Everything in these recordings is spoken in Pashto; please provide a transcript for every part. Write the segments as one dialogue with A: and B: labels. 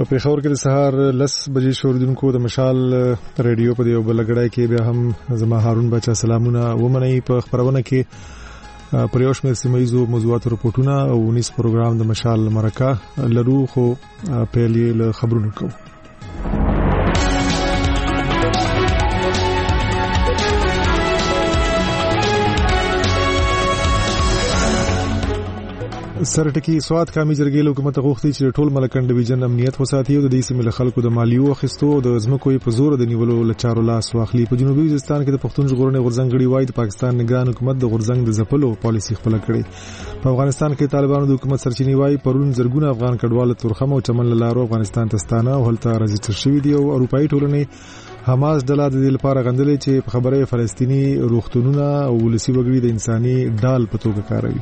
A: په پیښور کې د سهار 10 بجې شوردونکو د مشال ریډیو په یو بل غړای کې بیا هم زما هارون بچا سلامونه ومنئ. په خبرونه کې پر یو شمېر سیمایزو موضوعاتو رپورټونه او 19 پروګرام د مشال مرکه لرو، خو پیل یې له خبرونو کوو. سرټکی سواد کامي جرګې له حکومت غوښتي چې ټول ملکن ډیویژن امنیت وساتي او د دې سیمې له خلکو د مالیو اخیستو او د ځمکو په زور د نیولو لچارو لاس واخلي. په جنوبي وزیرستان کې د پښتون ژغورنې غورځنګ غړي وایي د پاکستان نگران حکومت د غورځنګ د ځپلو پالیسي خپل کړي. په افغانستان کې طالبانو د حکومت سرچینې وایي پرون زرګونه افغان کډوال تورخم او چمن لارو افغانستان ته ستانه او هلته رجستر شوي دي او اروپאי ټولنې حماس ډله د دې لپاره غندلې چې په خبره فلسطینی روغتونونه او ولسی وګړي د انساني ډال په توګه کاروي.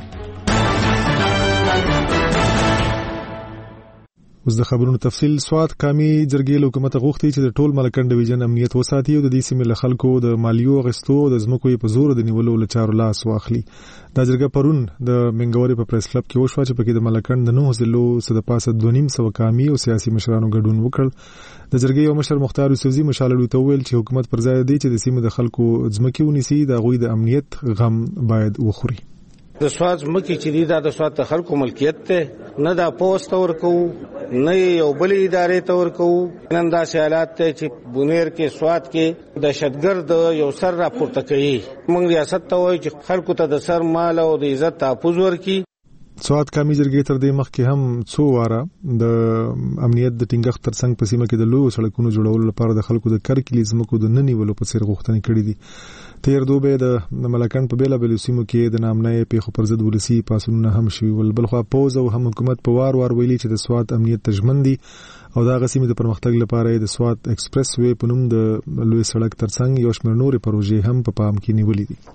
A: اوس د خبرونو تفصیل. سواد کامي جرګې له حکومت غوښتي چې د ټول ملکن ډیویژن امنیت وساتي او د دې سیمې له خلکو د مالیو اخیستو او د ځمکو په زور د نیولو لچارو لاس واخلي. دا جرګه پرون د منګوري په پریس کلب کې وشوه چې پکې د ملکن د 9 ضلعو څخه د پاسه 2.5 کامي او سیاسي مشرانو ګډون وکړ. د جرګې یو مشر مختار یوسفزي مشالړو ته ویل چې حکومت پر ځای دی چې د سیمې د خلکو ځمکې ونیسي، د غوي د امنیت غم باید وخوري.
B: د سواد مکه چې دا د سواد د خلکو ملکیت ته نه دا پوسټ ورکو نه یو بل ادارې ته ورکو. نن دا حالات ته چې بونیر کې سواد کې دهشتګرد یو سر راپورته کوي، موږ ریاست ته وایي چې خلکو ته د سر مال او د عزت تحفظ ورکړي.
A: سواد کامي جرګې تر دې مخکې هم څو واره د امنیت د ټینګښت ترڅنګ په سیمه کې د لویو سړکونو جوړولو لپاره د خلکو د کرکلي ځمکو د ننیولو په څیر غوښتنې کړې دي. تیر دوبه د ملکن په بیلا بیل سیمو کې د نامنۍ پیښو پر ضد ولسی پاسونه هم شوي ول. بلخوا پوز او هم حکومت په وار ویلي چې د سواد امنیت تضمن دي او دا غسیمه د پرمختګ لپاره د سواد ایکسپریس وې په نوم د لوی سړک ترڅنګ یو شمېر نورې پروژې هم په پام کې نیولې دي.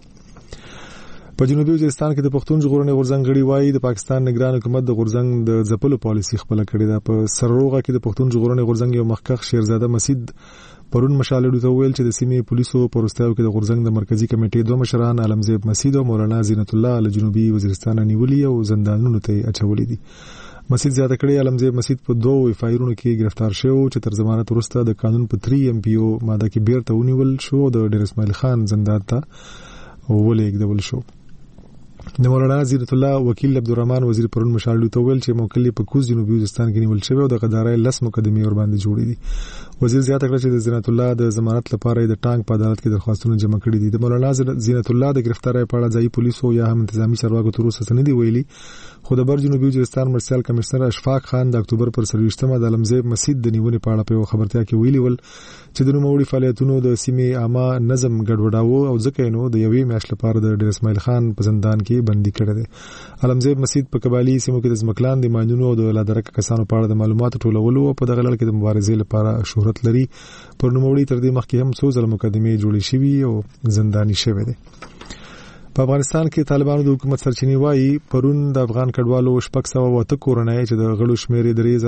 A: په جنوبي وزیرستان کې د پښتون ژغورنې غورځنګ غړي وایي د پاکستان نگران حکومت د غورځنګ د ځپلو پالیسي خپل کړې ده. په سرروغه کې د پښتون ژغورنې غورځنګ یو مخکښ شیرزاده مسید پرون مشالړو ته ویل چې د سیمې پولیسو پروستاو کې د غورځنګ د مرکزی کمیټې دوه مشران عالمزیب مسید او مولانا زینت الله له جنوبي وزیرستان نیولې او زندانونو ته اچولې دي. مسید زیاته کړي عالمزیب مسید په دوه وفایرونو کې گرفتار شو چې تر ضمانت وروسته د قانون په 3 MPO ماده کې بیرته ونیول شو، د ډیر اسماعیل خان زندان ته ولېږدول شو. د مولانا زینت الله وکیل عبدالرحمن وزیر پرون مشالړو ته ویل چې موکل په کوز جنوبي وزیرستان کې نیول شوی او د غدارۍ 10 مقدمې ور باندې جوړې دي. وزیر زیاته کړه چې د زینت الله د ضمانت لپاره د ټانک په عدالت کې درخواستونه جمع کړي دي. د مولانا زینت الله د گرفتاری په اړه ځای پولیسو یا هم انتظامی چارواکو تر اوسه نه دی ویلي، خو د بر جنوبي وزیرستان مرسیال کمشنر اشفاق خان د اکتوبر پر 23مه د علمزیب مسید د نیونې په اړه په خبرتیا کې ویلي ول چې د نوموړي فعالیتونو د سیمې عامه نظم ګډوډاوه او ځکه نو د یوې میاشت لپاره د ډیر اسماعیل خان په زندان کې بندي کړی دی. علمزیب مسید په قبالي سیمو کې د ځمکلان د ماینونو او د لادرک کسانو په اړه د معلوماتو ټولولو او په دغه لړ کې د مبارزې لپاره شهرت لري. پر نوموړي تر دې مخکې هم څو ځله مقدمې جوړې شوې او زنداني شوی دی. په افغانستان کې طالبانو د حکومت سرچینې وایي پرون د افغان کډوالو 608 کورنۍ چې د غړو شمېر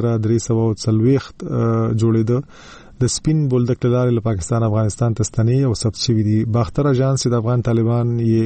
A: 3340 جوړېده د سپین بولدک لارې له پاکستان افغانستان ته ستنې او ثبت شوې دي. باختر اژانس د افغان طالبان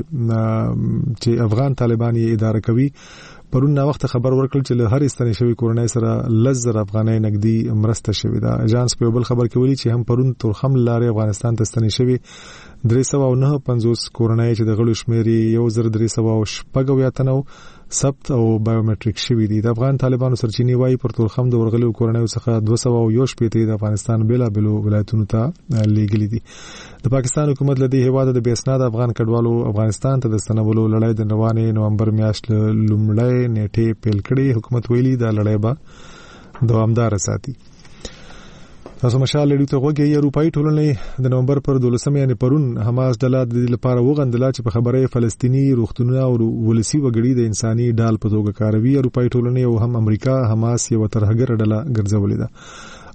A: یې اداره کوي پرون نا وخت خبر ورکړل چې له هر ستنې شوی کورنۍ سره 10,000 افغانۍ نقدي مرسته شوې ده. اژانس په بل خبر کې ویلي چې هم پرون تورخم لارې افغانستان ته ستنې شوی 359 کورنۍ چې د غړو شمېر 1380 تنو ثبت او بایومټریک شوی دي. د افغان طالبانو سرچینې وایي پر تورخم د ورغلو کورنۍ څخه 201 د افغانستان بیلابلو ولایتونو ته لیږلي دي. د پاکستان حکومت له دې هیواده د بیسناد افغان کډوالو افغانستان ته د ستنولو لړۍ د روانې نومبر میاشت لومړۍ نیټه پیل کړې. حکومت ویلي دا لړۍ به دوامدار ساتي. تاسو مشال لري ته وګورئ اروپאי ټولنې د نومبر پر 12 یعنی پرون حماس ډله د لپاره وغندله چې په خبره فلسطینی روغتونونه او ولسی وګړي د انساني ډال په توګه کاروي. اروپאי ټولنې او هم امریکا حماس یو ترهګر ډله ګرځولې ده.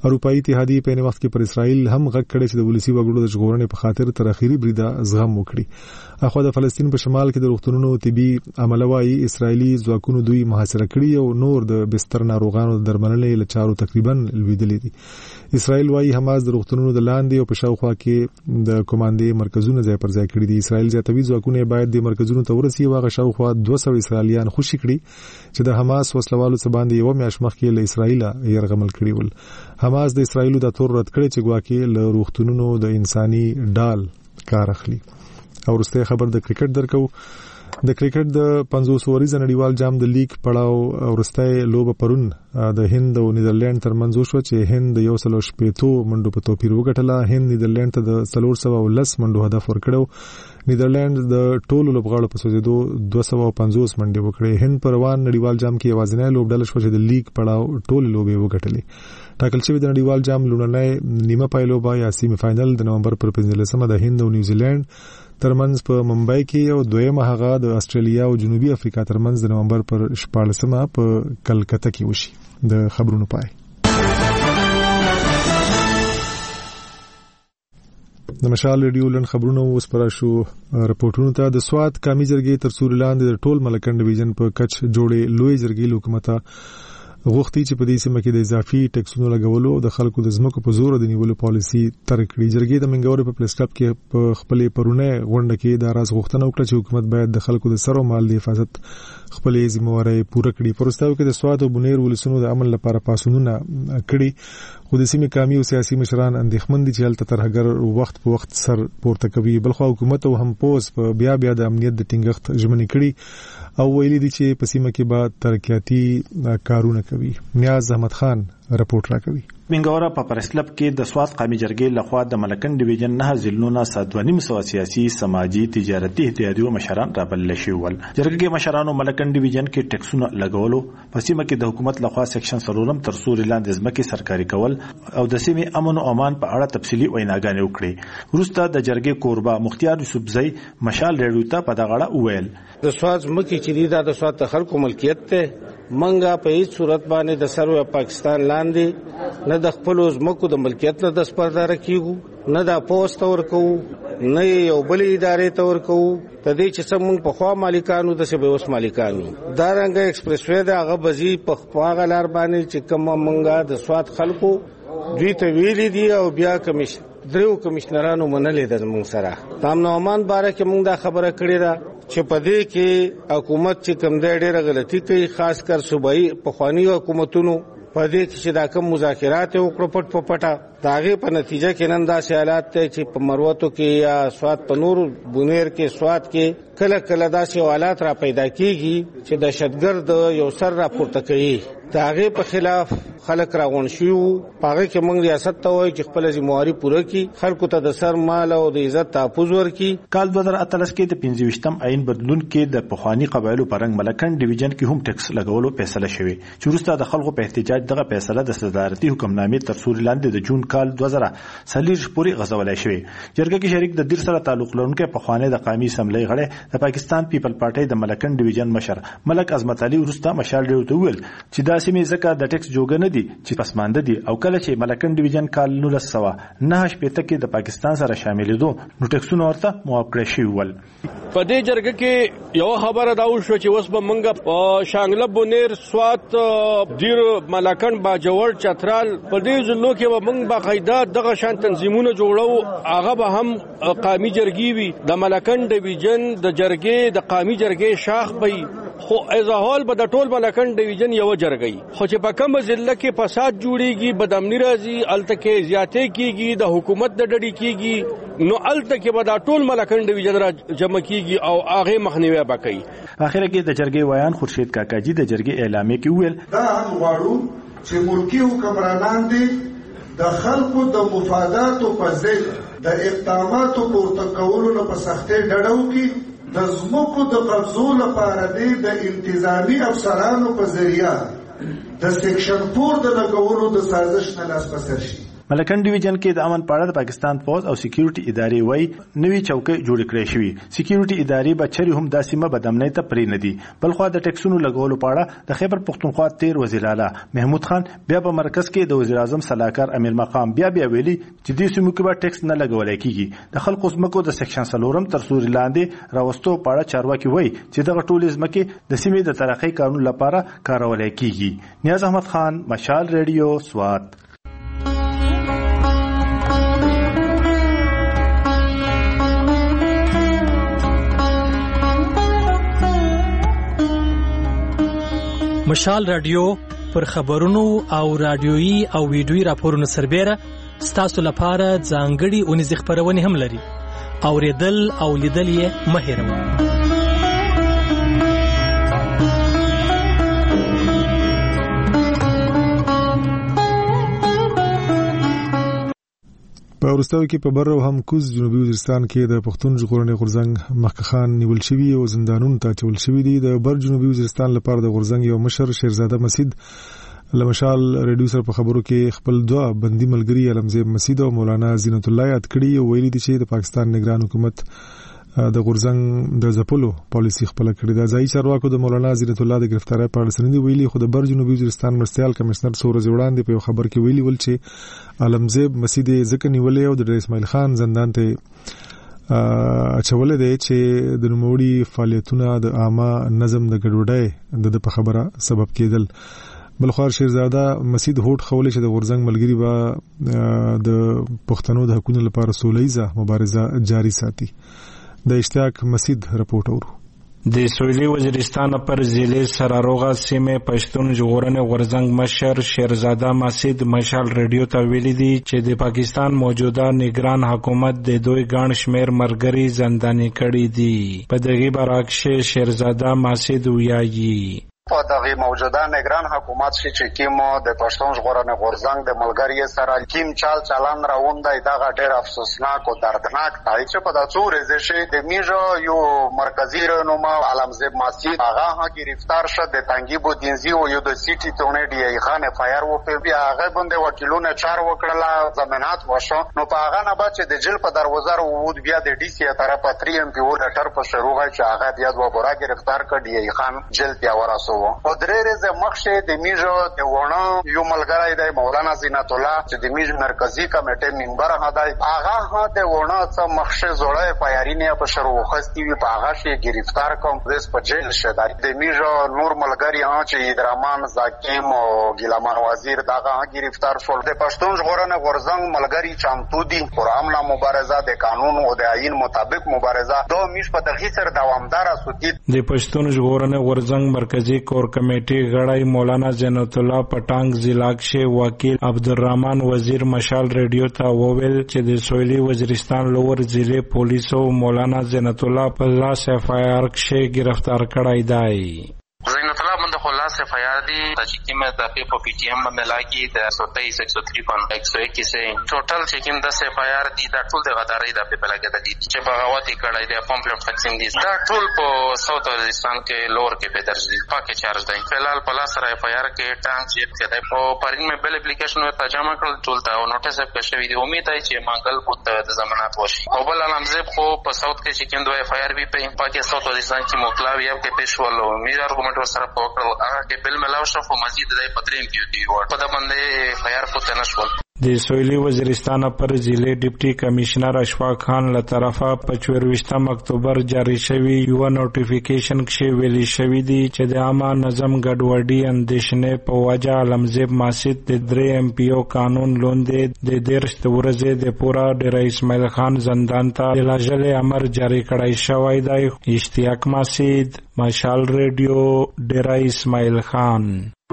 A: اروپאי اتحادیه په وخت کې پر اسرائیل هم غږ کړی چې د ولسی وګړو د ژغورنې په خاطر تر اخیری بریده زغم وکړي. اخو د فلسطین په شمال کې د روغتونونو طبي عملوي اسرائیلی ځواکونو دوی محاصره کړي او نور د بستر ناروغانو د درملنې لچارو تقریبا لویدلې دي. اسرائیل وايي حماس د روغتونونو د لاندې او په شاوخوا کې د کمانډي مرکزونو ځای پر ځای کړی دي. اسرائیل ځاتوي ځواکونه باید د مرکزونو ته ورسي او هغه شاوخوا 200 اسرائیلیان خوشي کړي چې د حماس وسلوالو څخه باندې یو میاشت مخکې له اسرائیل يرغمل کړی ول. حماس د اسرائیلو د تور رد کړی چې ګواکې له روغتونونو د انساني ډال کار اخلي. او وروسته خبر د کرکټ درکو. د کرکټ د 500 ورځې نړیوال جام د لیګ پړاو ورسته لوب پرون د هند او نیدرلند ترمنځ شو چې هند 180 منډو په توپیر وګټله. هند نیدرلند ته د 310 منډو هدف ورکړو. نیدرلند د ټولو لوبغاړو په سوزیدو 250 منډې وکړې. هند پر روان نړیوال جام کې یوازینی لوبډله شو چې د لیګ پړاو ټولو لوبې وګټلې. ټاکل شوی د نړیوال جام لومړنۍ نیمه پایلوبه یا سیمی فائنل د نومبر پر 15 د هند او نیوزیلند ترمنځ په ممبئی کې او دویمه هغه د استرالیا او جنوبي افریقا ترمنځ د نومبر پر 14 په کلکته کې وشي. د خبرونو پای. د مشال ریډیو لن خبرونو وسپاره شو رپورټونو ته. د سواد قومي جرګې تر سوري لاندې د ټول ملکن ډیویژن په کچ جوړې لوی جرګې حکومت غوښتي چې په دې سیمه کې د اضافي ټیکسونو لګولو او د خلکو د ځمکو په زور د نیولو پالیسي تر کړی. جرګې د منګوري په پلیس کلب کې په خپل پرونه غونډه کې د راز غوښتنه وکړه چې حکومت باید د خلکو د سر او مال د حفاظت خپل ذمہواری پوره کړي. پرستاو کې د سواد او بنیر ولسونو د عمل لپاره پاسونونه کړي. خو د سیمې قومي او سیاسي مشران اندېښمن دي چې هلته ترهګر وخت په وخت سر پورته کوي. بلخو حکومت او هم پوز په بیا د امنیت د ټینګښت ژمنې کړي او ویلي دي چې په سیمه کې به ترقیاتي کارونه کوي. نیاز احمد خان رپورټ راکوي.
C: منګورا په پرسلب کې د سواد قومي جرګې لخوا د ملکن ډیویژن 9 ضلعونو 7.5 سیاسي سماجی تجارتي اتحادیو مشران رابلل شول. جرګې کې مشرانو ملکن ډیویژن کې ټیکسونه لګولو، په سیمه کې د حکومت لخوا سیکشن 3 تر سوري لاندې ځمکې سرکاري کول او د سیمې امن او امان په اړه تفصیلی ویناګانې وکړي. وروسته د جرګې کوربا مختیار یوسفزئی مشال ریډیو ته په دغه اړه وویل
B: د سواد ځمکې چې د سواد خلکو ملکیت ته منګه په هیڅ صورت باندې د سروې پاکستان لاندې نه د خپل ځمکو د ملکیت نه د سپردار کیږو، نه د پوسټ ورکو، نه یو بل ادارې ته ورکو. ته دې چې څنګه په خوا مالکانو د سبه اوس مالکانو دا رنګ ایکسپریس وې دا هغه بزی په خواغه لار باندې چې کوم منګه د سواد خلکو دوی ته ویلي دي او بیا دریو کمشنرانو منلې د موږ سره تام نو امان باره کې موږ دا خبره کړې ده چې په دې کې حکومت چې کوم ډېره غلطي کوي، خاص کر صوبایي پخوانی حکومتونو په دې کې چې دا کوم مذاکرات وکړو پټ په پټه داغه په نتیجه کې نن دا حالات ته چې په مروتو کې یا سواد په نور بنیر کې سواد کې کله کله دا حالات را پیدا کیږي چې دهشتګرد یو سر راپورته کوي. داغه په خلاف خلک راغون شو. پاغه کې موږ ریاست ته وایي چې خپل ذمہواری پوره کړي، خلکو ته د سر مال او د عزت تحفظ ورکړي.
C: کال 2013 کې د 25م عین بدلون کې د پخوانی قبایلو پرنګ ملکن ډیویژن کې هم ټیکس لګولو فیصله شوه چې وروسته د خلکو په احتجاج دغه فیصله د صدارتي حکمنامې تر سوري لاندې د جون کال 2000 پورې غځولای شوی. جرګه کې شریک د دیر سره تعلق لرونکي پخوانی د قومي اسمبلی غړي د پاکستان پیپل پارټي د ملکن ډیویژن مشر ملک عظمت علي وروسته مشال ډیو ته ویل چې دا سیمې ځکه د ټیکس جوګه نه دي چې پسمانده دي او کله چې ملکن ډیویژن کال 1909 کې د پاکستان سره شاملېدو نو ټیکسونه ورته معاف کړی شوی ول.
D: په دې جرګه کې یو خبره دا وشو چې اوس به منګه په شانګله بنیر سوات دیر ملکن باجوړ چترال په دې ځلو کې به منګ باقاعده دغه شان تنظیمونه جوړو. هغه به هم قومي جرګې وي، د ملکن ډیویژن د جرګې د قومي جرګې شاخ به خو ازهال به د ټول ملکن ډیویژن یو جرګې خو چې په کوم ضلع کې فساد جوړیږي، بدامنی راځي، الته کې زیاتې کیږي، د حکومت د ډډې کیږي، نو الته کې به د ټول ملکن ډیویژن را جمع کیږي او هغه مخنیوي وکړي.
C: اخر کې د جرګې ویان خورشید کاکاجي د جرګې اعلامیه کې ویل
E: دا هم غواړو چې ملکی حکمرانان دي د خلکو د مفاداتو په ځای د اقداماتو پورته کولو نه په سختۍ ډډه وکړي. د ځمکو د قبضو لپاره د انتظامی افسرانو په ذریعه د سیکشن 4 د لګولو د سازش نه لاس په سر شي.
C: ملکن ډیویژن کې د امن په اړه د پاکستان فوج او سکیورټي ادارې وایي نوې چوکۍ جوړ کړې شوې. سکیورټي ادارې به چری هم د سیمه بدامنۍ ته پرې نه دي. بلخو د ټیکسونو لګولو په اړه د خیبر پختونخوا تیر وزیر اعلی محمود خان بیا په مرکز کې د وزیر اعظم صلاحکار امیر مقام بیا ویلي چې دې سیمو کې به ټیکس نه لګول کیږي. د خلکو ځمکو د سیکشن 4 تر سوري لاندې راوستو په اړه چارواکي وایي چې دغه ټولې ځمکې د سیمې د ترقۍ قانون لپاره کارول کیږي. نیاز احمد خان، مشال ریډیو، سوات.
F: مشال رادیو پر خبرونو او رادیويي او ویډیويي راپورونو سربېره ستاسو لپاره ځانګړي اونیز خبرونه هم لري. اوریدل او لیدل یې مه هېروئ.
A: په وروستیو کې په بر او هم کوز جنوبي وزیرستان کې د پښتون ژغورنې غورځنګ مخکخان نیول شوی او زندانونو ته اچول شوی دي. د بر جنوبي وزیرستان لپاره د غورځنګ یو مشر شیرزاده مسید لمشال ریډیو سره په خبرو کې خپل دوه بندي ملګري علمزیب مسید او مولانا زینت الله یاد کړي او ویلي دي چې د پاکستان نگران حکومت د غورځنګ د ځپلو پالیسي خپل کړې ده. ځای چارواکو د مولانا زینت الله د گرفتاری په اړه سندې ویلي، خو د بر جنوبي وزیرستان مرستيال کمشنر سورز وړاندې په خبر کې ویلي ول چې علمزیب مسید ځکه نیولې او د اسماعیل خان زندان ته اچولې ده چې د نوموړي فعالیتونه د عامه نظم د ګډوډۍ د په خبره سبب کېدل. بلخوار شیرزاده مسید هوټ خولې چې د غورځنګ ملګری با د پښتنو د حقوقو لپاره سولهیزه مبارزه جاری ساتي. د اشتیاق مسید رپورټ اورو.
G: د سویلي وزیرستان پر ضلع سراروغه سیمه پښتون ژغورنې غورځنګ مشر شیرزاده مسید مشال ریډیو ته ویلي دي چې د پاکستان موجوده نگران حکومت د دوی ګڼ شمیر مرګري زنداني کړي دي. په دغه برعکس شیرزاده مسید ویایي
H: په دغه موجوده نگران حکومت چې کیمو د پښتون ژغورنې غورځنګ د ملګری سره کیم چال چلان راوندای دغه ډېر افسوسناک او دردناک دی چې په داسو ورځې د میجو یو مرکزی رهنما علمزیب مسید هغه گرفتار شد د تنګي بودینزی او یو د سیټی تونه دی خان فایر و په بیا هغه باندې وکیلونه چار وکړه ضمانت وشو نو په هغه نه بچ د جیل په دروازه وود بیا د ډي سي طرفه 3 ام پی او لټر په شروع چې هغه بیا د وبرا گرفتار کړ دی خان جیل بیا ورسو او درې ورځې مخکې د میجو د ونه یو ملګری دی مولانا زینت الله چې د میجو مرکزی کمیټې ممبر هداي هغه د ونه څخه مخکې زوړې پیارینه په شروع خستی وی په هغه شی گرفتار کوم پولیس په جیل شد د میجو نور ملګری چې درمان زاکیم او ګیلمان وزیر دغه گرفتار شول. د پښتون ژغورنې غورځنګ ملګری چمتو دي پر عامه مبارزه د قانون او د آئین مطابق مبارزه دو میش په دغه سر دوامدار اسوتی.
G: د پښتون ژغورنې غورځنګ مرکزی کور کمیټې غړی مولانا زینت الله پټانګ ضلع کې وکیل عبدالرحمن وزیر مشال ریډیو ته وویل چې د سویلي وزیرستان لور ضلع پولیسو مولانا زینت الله په لاس اف آی آر کې گرفتار کړی دی.
I: زینت الله باندې خلاص اف آی آر دی چې کومه د پی په پی ټی ایم باندې لاګي د 123 په 101 کې ټوټل چې کوم د اف آی آر دی دا ټول د غدارۍ د په لګه د دي چې بغاوت کړای دی پمپلیټ تقسیم دي دا ټول په ساوث وزیرستان کې لور کې په درج دي پاکه چارج دی. فلحال په لاس سره اف آی آر کې ټانک جیب کې دی او پرین مې بل اپلیکیشن ته جمع کړل ټول ته او نوټیس په شوی دی. امید دی چې مانګل پوت د ضمانت وشي او بل علمزیب خو په ساوث کې چې کوم د اف آی آر بي په پاکه ساوث وزیرستان کې موکلاوی کې پېښول او میر ارګومنټ سره په هغه کې بل ملاو شو خو مزید د پدریم کیو په د باندې خیر پته نشول.
G: د سویلي وزیرستان پر ضلع ډیپټي کمشنر اشفاق خان له طرفه په 24 اکتوبر جاری شوی یو نوټیفیکیشن کې ویلي شوی دی چې د عامه نظم ګډوډي اندیشنې په وجه علمزیب مسید د 3 ام پی او قانون لاندې د 10 ورځې د پورا ډیر اسماعیل خان زندان ته د لاجل امر جاری کړای شوی دی. اشتیاق مسید، مشال ریډیو، ډیر اسماعیل خان.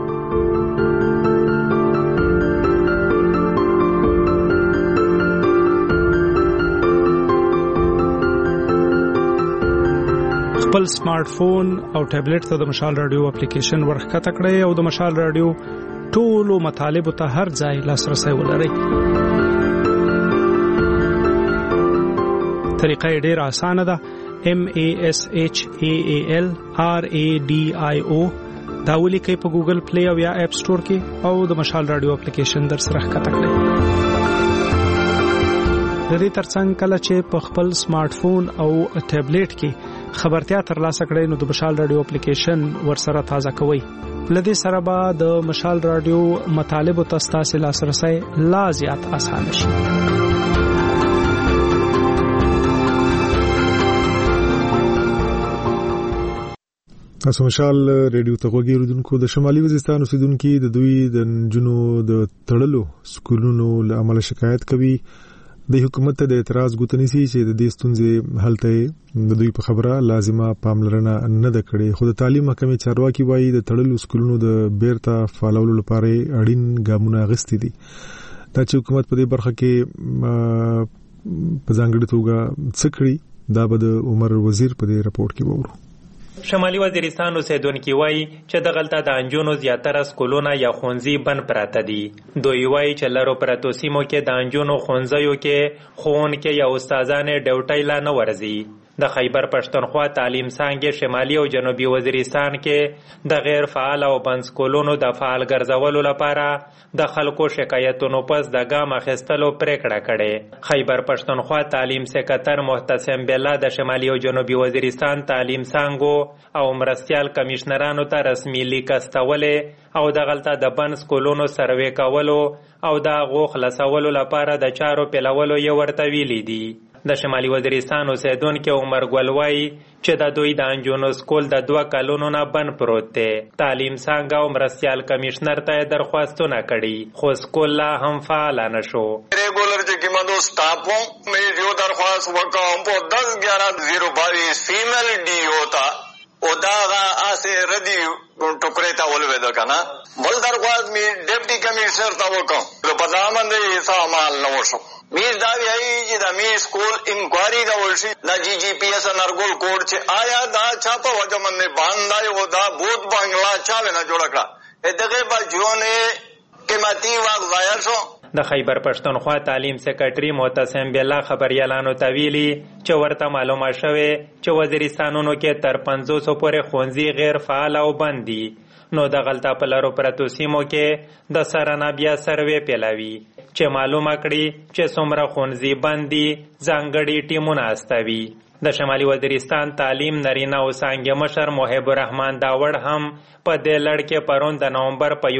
J: خپل سمارټ فون او ټابلیټ ته د مشال رادیو اپلیکیشن ورخکته کړئ او د مشال رادیو ټولو مطالبو ته هر ځای لاسرسي ولرئ. طریقه ډېره اسانه ده. MASHAAL RADIO دا ولیکئ په ګوګل پلی او یا اپ سٹور کې او د مشال رادیو اپلیکیشن در سره ښکته کړئ. د دې ترڅنګ کله چې په خپل سمارټ فون او ټابلیټ کې خبرتیا ترلاسه کړئ نو د مشال رادیو اپلیکیشن ورسره تازه کوئ. لدې سره به د مشال رادیو مطالب او تاسو لاسرسي لا زیات آسان شي.
A: تاسو مشال ریډیو ته وګورئ د شمالي وزیرستان اوسیدونکو د دوی د جنو د تړلو سکولونو له عمل شکایت کوي. د حکومت ته د اعتراض غوښتنې چې د دې ستونزې حل ته د دوی په خبره لازمه پاملرنه نه ده کړې. خو د تعلیم محکمې چارواکي وایي د تړلو سکولونو د بیرته فعالولو لپاره اړین ګامونه اخیستي دي. دا چې حکومت په دې برخه کې په ځانګړي توګه څه کړي دا به د عمر وزیر په دې راپورټ کې وورو.
K: شمالي وزیرستان اوسیدونکو وایي چې د غلطه د انجونو زیاتره سکولونه یا ښوونځي بند پراته دي. دوی وایي چې لرو پرتو سیمو کې د انجونو ښوونځیو کې ښوونکي یا استادان ډیوټۍ لا نه ورځي. د خیبر پښتونخوا تعلیم څانګې شمالي او جنوبي وزیرستان کې د غیر فعال او بند سکولونو د فعال ګرځولو لپاره د خلکو شکایتونو پس د ګام اخیستلو پریکړه کړې. خیبر پښتونخوا تعلیم سکرټر محتسم بالله د شمالي او جنوبي وزیرستان تعلیم څانګو او مرستیال کمشنرانو ته رسمي لیک استولې او د غلطه د بند سکولونو سروې کولو او د غو خلاصولو لپاره د چارو پیلولو یې ورته ویلي دي. د شمالي وزیرستان اوسیدونکو عمر ګل وایي چې د دوی د انجونو سکول د 2 کلونو نه بند پروت دی. تعلیم څنګه او مرستیال کمشنر ته درخواستونه کړي خو سکول لا هم فعال نه شو.
L: ریګولر چې کومو سټاپو مې یو درخواست وکړم په 10/11/022 فیمیل ډي ہوتا او دا اسه ردی ټوکرې تا ولوي دا کنه بل درخواست مې ډیپټي کمشنر تا وکړم په پدامن دې سامان نو شو. میز دا ویایي چې د می سکول انکوایري دا ورشي د GGPS نرګول کوډ چې آیا دا چا په وجه باندې باندې و دا بوت بنگلا چا نه جوړ کړه دغه باجونه قیمتي وخت ضایع شو.
K: د خیبر پښتونخوا تعلیم سکرټري محتسم بالله خبريالانو ته ویلي چې ورته معلومه شوه چې وزیرستانونو کې تر 500 پورې ښوونځي غیر فعال او بند دي. نو د غلطه په لارو پرتو سیمو کې د سرنا بیا سروې پیلاوي چې معلومه کړي چې څومره ښوونځي بند دي ځانګړي ټیمونه استوي. د شمالي وزیرستان تعلیم نارینه او څانګې مشر محب الرحمن داوړ هم په دې لړ کې پرون د نومبر په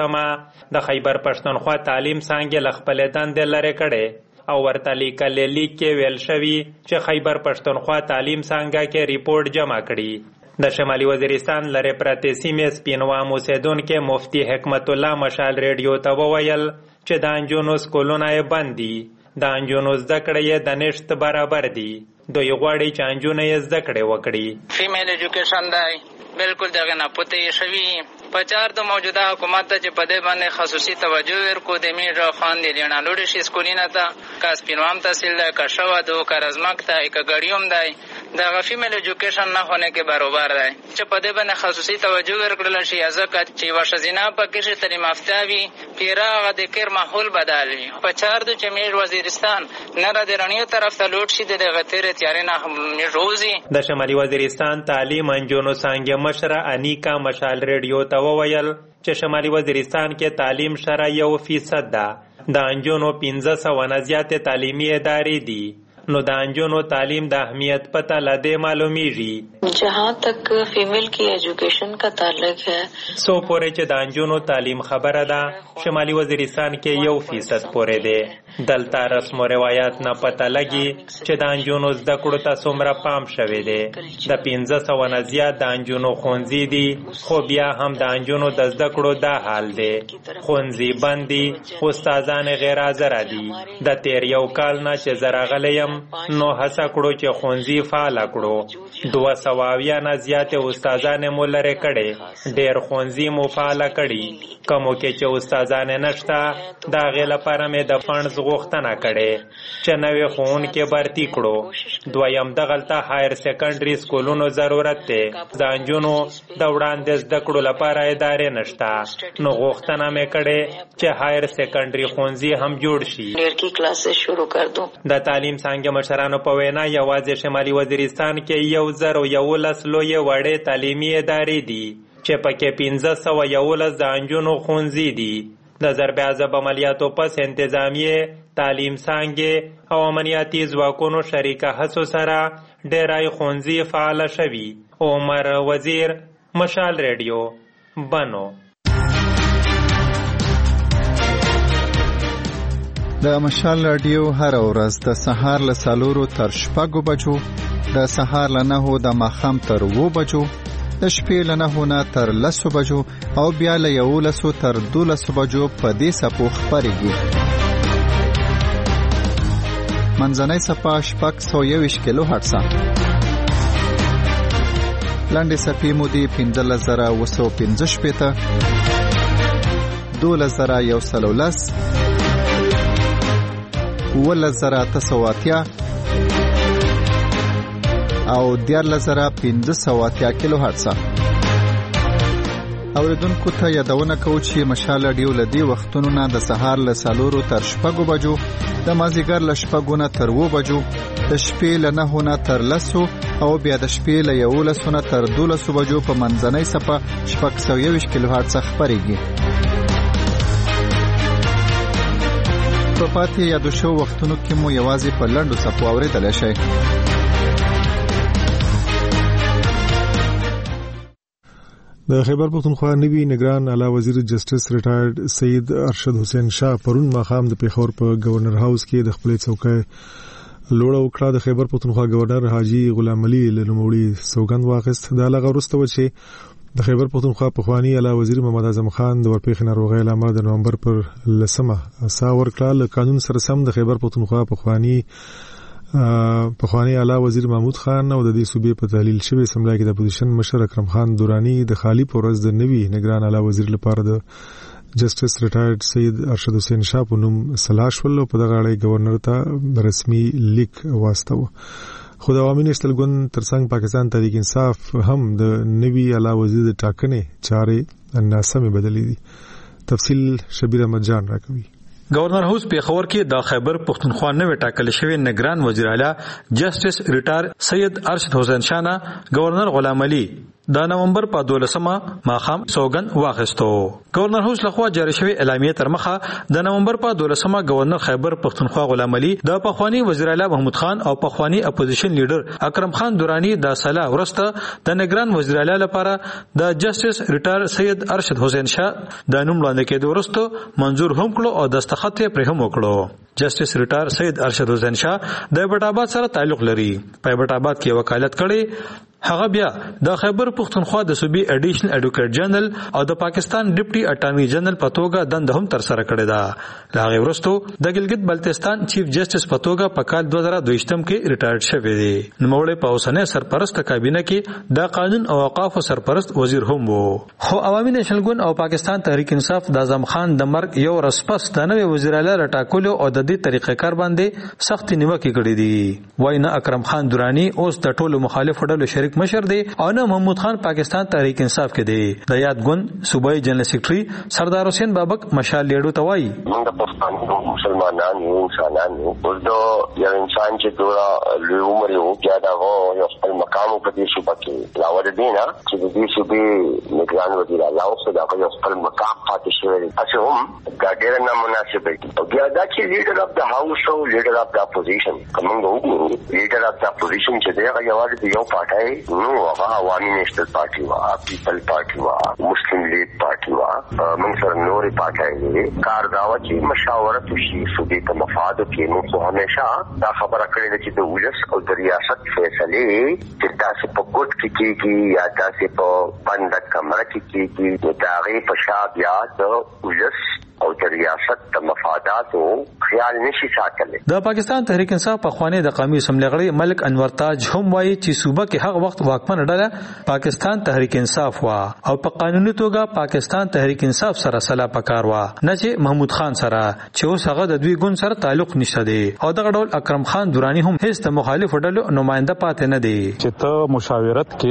K: 11 د خیبر پښتونخوا تعلیم څانګې لخپل دندې لري کړي او ورته لیکل کې ویل شوی چې خیبر پښتونخوا تعلیم څانګه کې ریپورت جمع کړي. د شمالي وزیرستان لري پرتې سیمې سپینوام اوسیدونکو مفتی حکمت الله مشال ریډیو ته وویل چې د انجونو سکولونه یې بند دي. د انجونو زده کړې یې د نشت برابر دي. دوی غواړي چې انجونه یې زده کړې وکړي.
M: فیمیل ایجوکیشن دی بالکل دغه نه پته شوی په چار د موجوده حکومت ته چې په دې باندې خصوصي توجه ورکو د میرا خان دی لینا لوړ شي سکولینه ته کا سپینوام تحصیل ده کا شوا دو کا رزمک ته یک غړیوم دی د فیمیل ایجوکیشن نه هونه کې برابر دی چې په دې باندې خصوصي توجه ورکړل شي ځکه چې واشزینا په کې چې تعلیم یافتوي پیرا د کیر ماحول بدلوي په چار د جمهور وزیرستان نه را درنیو طرف ته لوټ شي د غتیر تیارې نه روزي.
K: د شمالي وزیرستان تعلیم انجونو څنګه مشره انیکا مشال ریډیو ته وویل چې شمالي وزیرستان کې تعلیم شرع 1% ده. د انجونو 1500 نه زیات تعلیمي ادارې دي. نو د انجونو تعلیم د اهمیت پته لده معلومیږي.
N: جہاں تک فیمیل کی ایجوکیشن کا تعلق ہے
K: سو پورې چې د انجونو تعلیم خبره ده شمالي وزیرستان کې 1% پورې ده. دلته رسم او روایت نه پته لګي چې د انجونو زده کړو ته څومره پام شوی دی. د 1500 نه زیات د انجونو ښوونځي دي خو بیا هم د انجونو د زده کړو دا حال دی. ښوونځي بند دي، استادان غیر حاضر دي. د تیر یو کال نه چې زه راغلی نو هڅه کړو چې ښوونځي فعال کړو. 200 نه زیات استادان مو لري کړي. ډېر ښوونځي مو فعال کړي. کومو کې چې استادان نشته دا غي لپاره مې د فنډز غوښتنه کړي چې نوې ښوونکي برتی کړو. دویم د غلطه هایر سیکنډري سکولونو ضرورت دی. د انجونو د وړاندې زده کړو لپاره ادارې نشته نو غوښتنه مې کړي چې هایر سیکنډري ښوونځي هم جوړ شي.
N: ډېر کلاسز شروع کړ دو.
K: د تعلیم څنګه مشرانو په وینا یوازې شمالي وزیرستان کې 1011 لوی وړې تعلیمي ادارې دي چې پکې 1511 د انجونو ښوونځي دي. د ضرب عضب عملیاتو پس انتظامیه تعلیم څنګه او امنیتي ځواکونو شریکه هڅو سره ډیری ښوونځي فعاله شوي. عمر وزیر، مشال ریډیو، بنو.
O: د مشال رادیو هر ورځ د سهار له 4 تر 6 بجو، د سهار له 9 د ماښام تر 2 بجو، د شپې له 9 نه تر 10 بجو او بیا له 11 تر 12 بجو په دې سپو خبرېږي. منځنۍ صفه 621 کیلو هرتز، لاندې صفې مودې 15115 12110 11980 او 14580 کیلو هرتز. اوریدونکو ته یادونه کوو چې مشال رادیو له دې وختونو نه د سهار له 4 تر 6 بجو، د مازیګر له 6 نه تر 2 بجو، د شپې له 9 نه تر 10 او بیا د شپې له 11 نه تر 12 بجو په منځنۍ صفه 621 کیلو هرتز خبرېږي. په پاتې یادو شو وختونو کې مو یوازې په لنډو صفو اورېدلی شئ.
A: د خیبر پختونخوا نوی نگران اعلی وزیر جسټس ریټایرډ سید ارشد حسین شاه پرون ماښام د پیښور په گورنر هاوس کې د خپل څوکۍ لوړه وکړه. د خیبر پختونخوا گورنر حاجی غلام علي لومړی سوګند واخیست. د لغه وروسته و چې د خیبر پختونخوا پخوانی اعلی وزیر محمد اعظم خان د ورپېښې ناروغۍ له امله د نومبر پر 10 سا ورکړه. له قانون سره سم د خیبر پختونخوا پخوانی اعلی وزیر محمود خان او د دې صوبې په تحلیل شوی اسمبلی کې د اپوزیشن مشر اکرم خان دورانی د خالی پورز د نوی نگران اعلی وزیر لپاره د جسټس ریټایرډ سید ارشد حسین شاه په نوم سلاشول او په دغه اړه گورنر ته رسمي لیک واستاوه. خو د عوامي نېشنل ګوند ترڅنګ پاکستان تحریک انصاف هم د نوی اعلی وزیر د ټاکنې چارې ناسمې بدلې دي. تفصیل شبیر احمد جان راکوي.
C: گورنر هاوس پیښور کې د خیبر پختونخوا نوې ټاکل شوی نگران وزیر اعلی جسټس ریټایر سید ارشد حسین شاه نه گورنر غلام علي د نومبر په 12 ماښام سوګند واخیستو. گورنر هاوس لخوا جاری شوی اعلامیه تر مخه د نومبر په 12 گورنر خیبر پختونخوا غلام علي د پخوانی وزیر اعلی محمود خان او پخوانی اپوزیشن لیډر اکرم خان دورانی د صلاح ورسته د نگران وزیر اعلی لپاره د جسټس ریټایر سید ارشد حسین شاه د نوم لاندې کېدو ورسته منظور هم کړو او دستخط یې پرې هم وکړو. جسټس ریټایر سید ارشد حسین شاه د ایبټ سره تعلق لري. په ایبټ کې وکالت کړي. هغه بیا د خیبر پختونخوا د صوبې اډیشنل ایډوکیټ جنرال او د پاکستان ډیپټي اټارنی جنرال په توګه دنده هم تر سره کړې ده. هغه ورستو د ګلګت بلتستان چیف جسټس په توګه په کال 2022 کې ریټایرډ شوی دی. نوموړی په اوسنۍ سرپرست کابینه کې د قانون او اوقاف سرپرست وزیر هم وو. خو عوامي نېشنل ګوند او پاکستان تحریک انصاف د اعظم خان د مرګ یو ورځ پس د نوې وزیر اعلی راټاکلو او د دې طریقې کار باندې سخت نیوکې کړې دي. وای نه اکرم خان دورانی اوس د ټولو مخالف ډلو شریک مشر دی او نه محمود خان پاکستان تحریک انصاف کې دی. د یاد ګوند صوبایي جنرال سیکریټري سردار حسین بابک مشال لیډو ته وایي
P: موږ پښتانه مسلمانان یو انسانان یو ورته یو انسان چې ډوړه لوی عمر یو بیا دا یو خپل مقام په دې صوبه کې لاور دینا چې دې صوبې نگران وزیر اعلی او صدا یو خپل مقام پاتې شوی دی. اته هم دا ډېر نه مناسب دی. او بیا دا چې لیډر اف د هاوس او لیډر اف د اپوزیشن کومه وګورو لیډر اف د اپوزیشن چې دی هغه یو پارټای نو هغه عوامي نېشنل پارټي وا، پیپل پارټي وا، مسلم لیگ پارټي وا، موږ سره نورې پارټي دي. کار دا و چې مشاورت وشي صوبې په مفاد کې. موږ همیشه دا خبره کړې ده چې د ولس او د ریاست فیصلې چې تاسو په کوټ کې کېږي یا تاسو په بند کمره کې کېږي دا غي په شاب یا د ولس او د ریاست د مفاداتو خیال نشي ساتلی.
C: د پاکستان تحریک انصاف په خوانې د قومي اسمبلی غړي ملک انور تاج هم وایي چې صوبه کې هغه وخت واکمن ډله پاکستان تحریک انصاف وا او په قانوني توګه پاکستان تحریک انصاف سره سلا پکار وا نه چې محمود خان سره چې اوس هغه د دوی ګوند سره تعلق نشته دی. او دغه ډول اکرم خان دورانی هم هیڅ د مخالف ډلو نماینده پاتې نه دی.
Q: چې ته مشاورت کې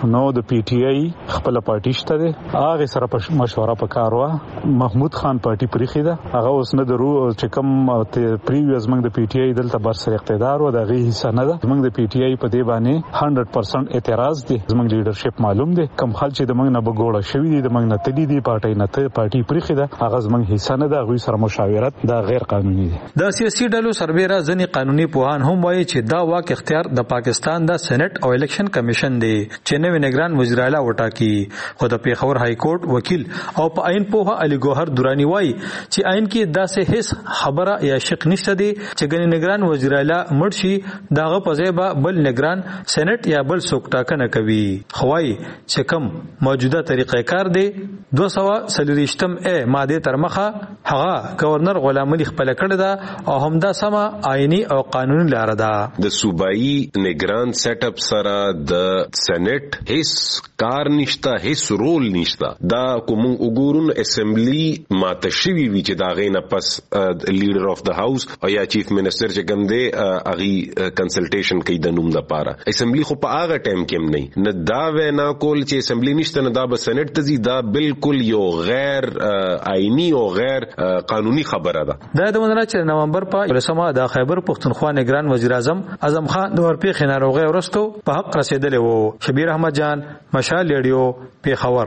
Q: نو د پی ټی آی خپل پارټي شته ده هغه سره مشوره وکړو. محمود خان پارټي پریخي ده هغه اوس نه درو چې کوم پریویس موږ د پی ټی آی دلته بر سره اقتدار و دغه حصہ نه ده. موږ د پی ټی آی په دې باندې 100% اعتراض دي. موږ لیډرشپ معلوم دي کم خلک چې د موږ نه بګوړه شوی دي د موږ نه تدي دي پارټي پریخي ده هغه موږ حصہ نه ده. غوي سره مشاورت دا غیر قانوني دي.
R: د سیاسي ډلو سربېره ځنی قانوني پوهان هم وایي چې دا واک اختیار د پاکستان د سېنات او الیکشن کمیشن دی چې نوی نگران وزیر اعلی وټاکي. خو د پیښور های کورټ وکیل او په عین پوها علي ګوهر دورانی وایي چې عین کې داسې هیڅ خبره یا شک نشته دی چې ګنې نگران وزیر اعلی مړ شي داغه په ځای به بل نگران سېنات یا بل څوک ټاکنه کوي. خوای چې کوم موجوده طریقې کار دی 240 ماده تر مخه هغه گورنر غلام علي خپل کړی دا او همدا سم آئینی او قانوني لار ده.
S: د صوبایي نگران سیټ اپ سره د سېنات هیڅ کار نشته هیڅ رول نشته. دا کوم وګورون اسمبلی ماتشوي وی چې دا غینه پس لیډر اف د هاوس او یا چیف منسٹر چې کوم دی اغي کنسلټیشن کوي د نوم د پاره. اسمبلی خو په هغه ټایم کې نه دا وینا کول چې اسمبلی نشته نه دا به سېنات ته زی دا بالکل یو غیر آئینی او غیر قانوني خبره ده.
R: دا د منځ نومبر په رسمه د خیبر پختونخوا نگران وزیر اعظم خان د ورپېښې ناروغي ورستو په حق رسیدلی وو. شبیر احمد جان مشال ریډیو پیښور.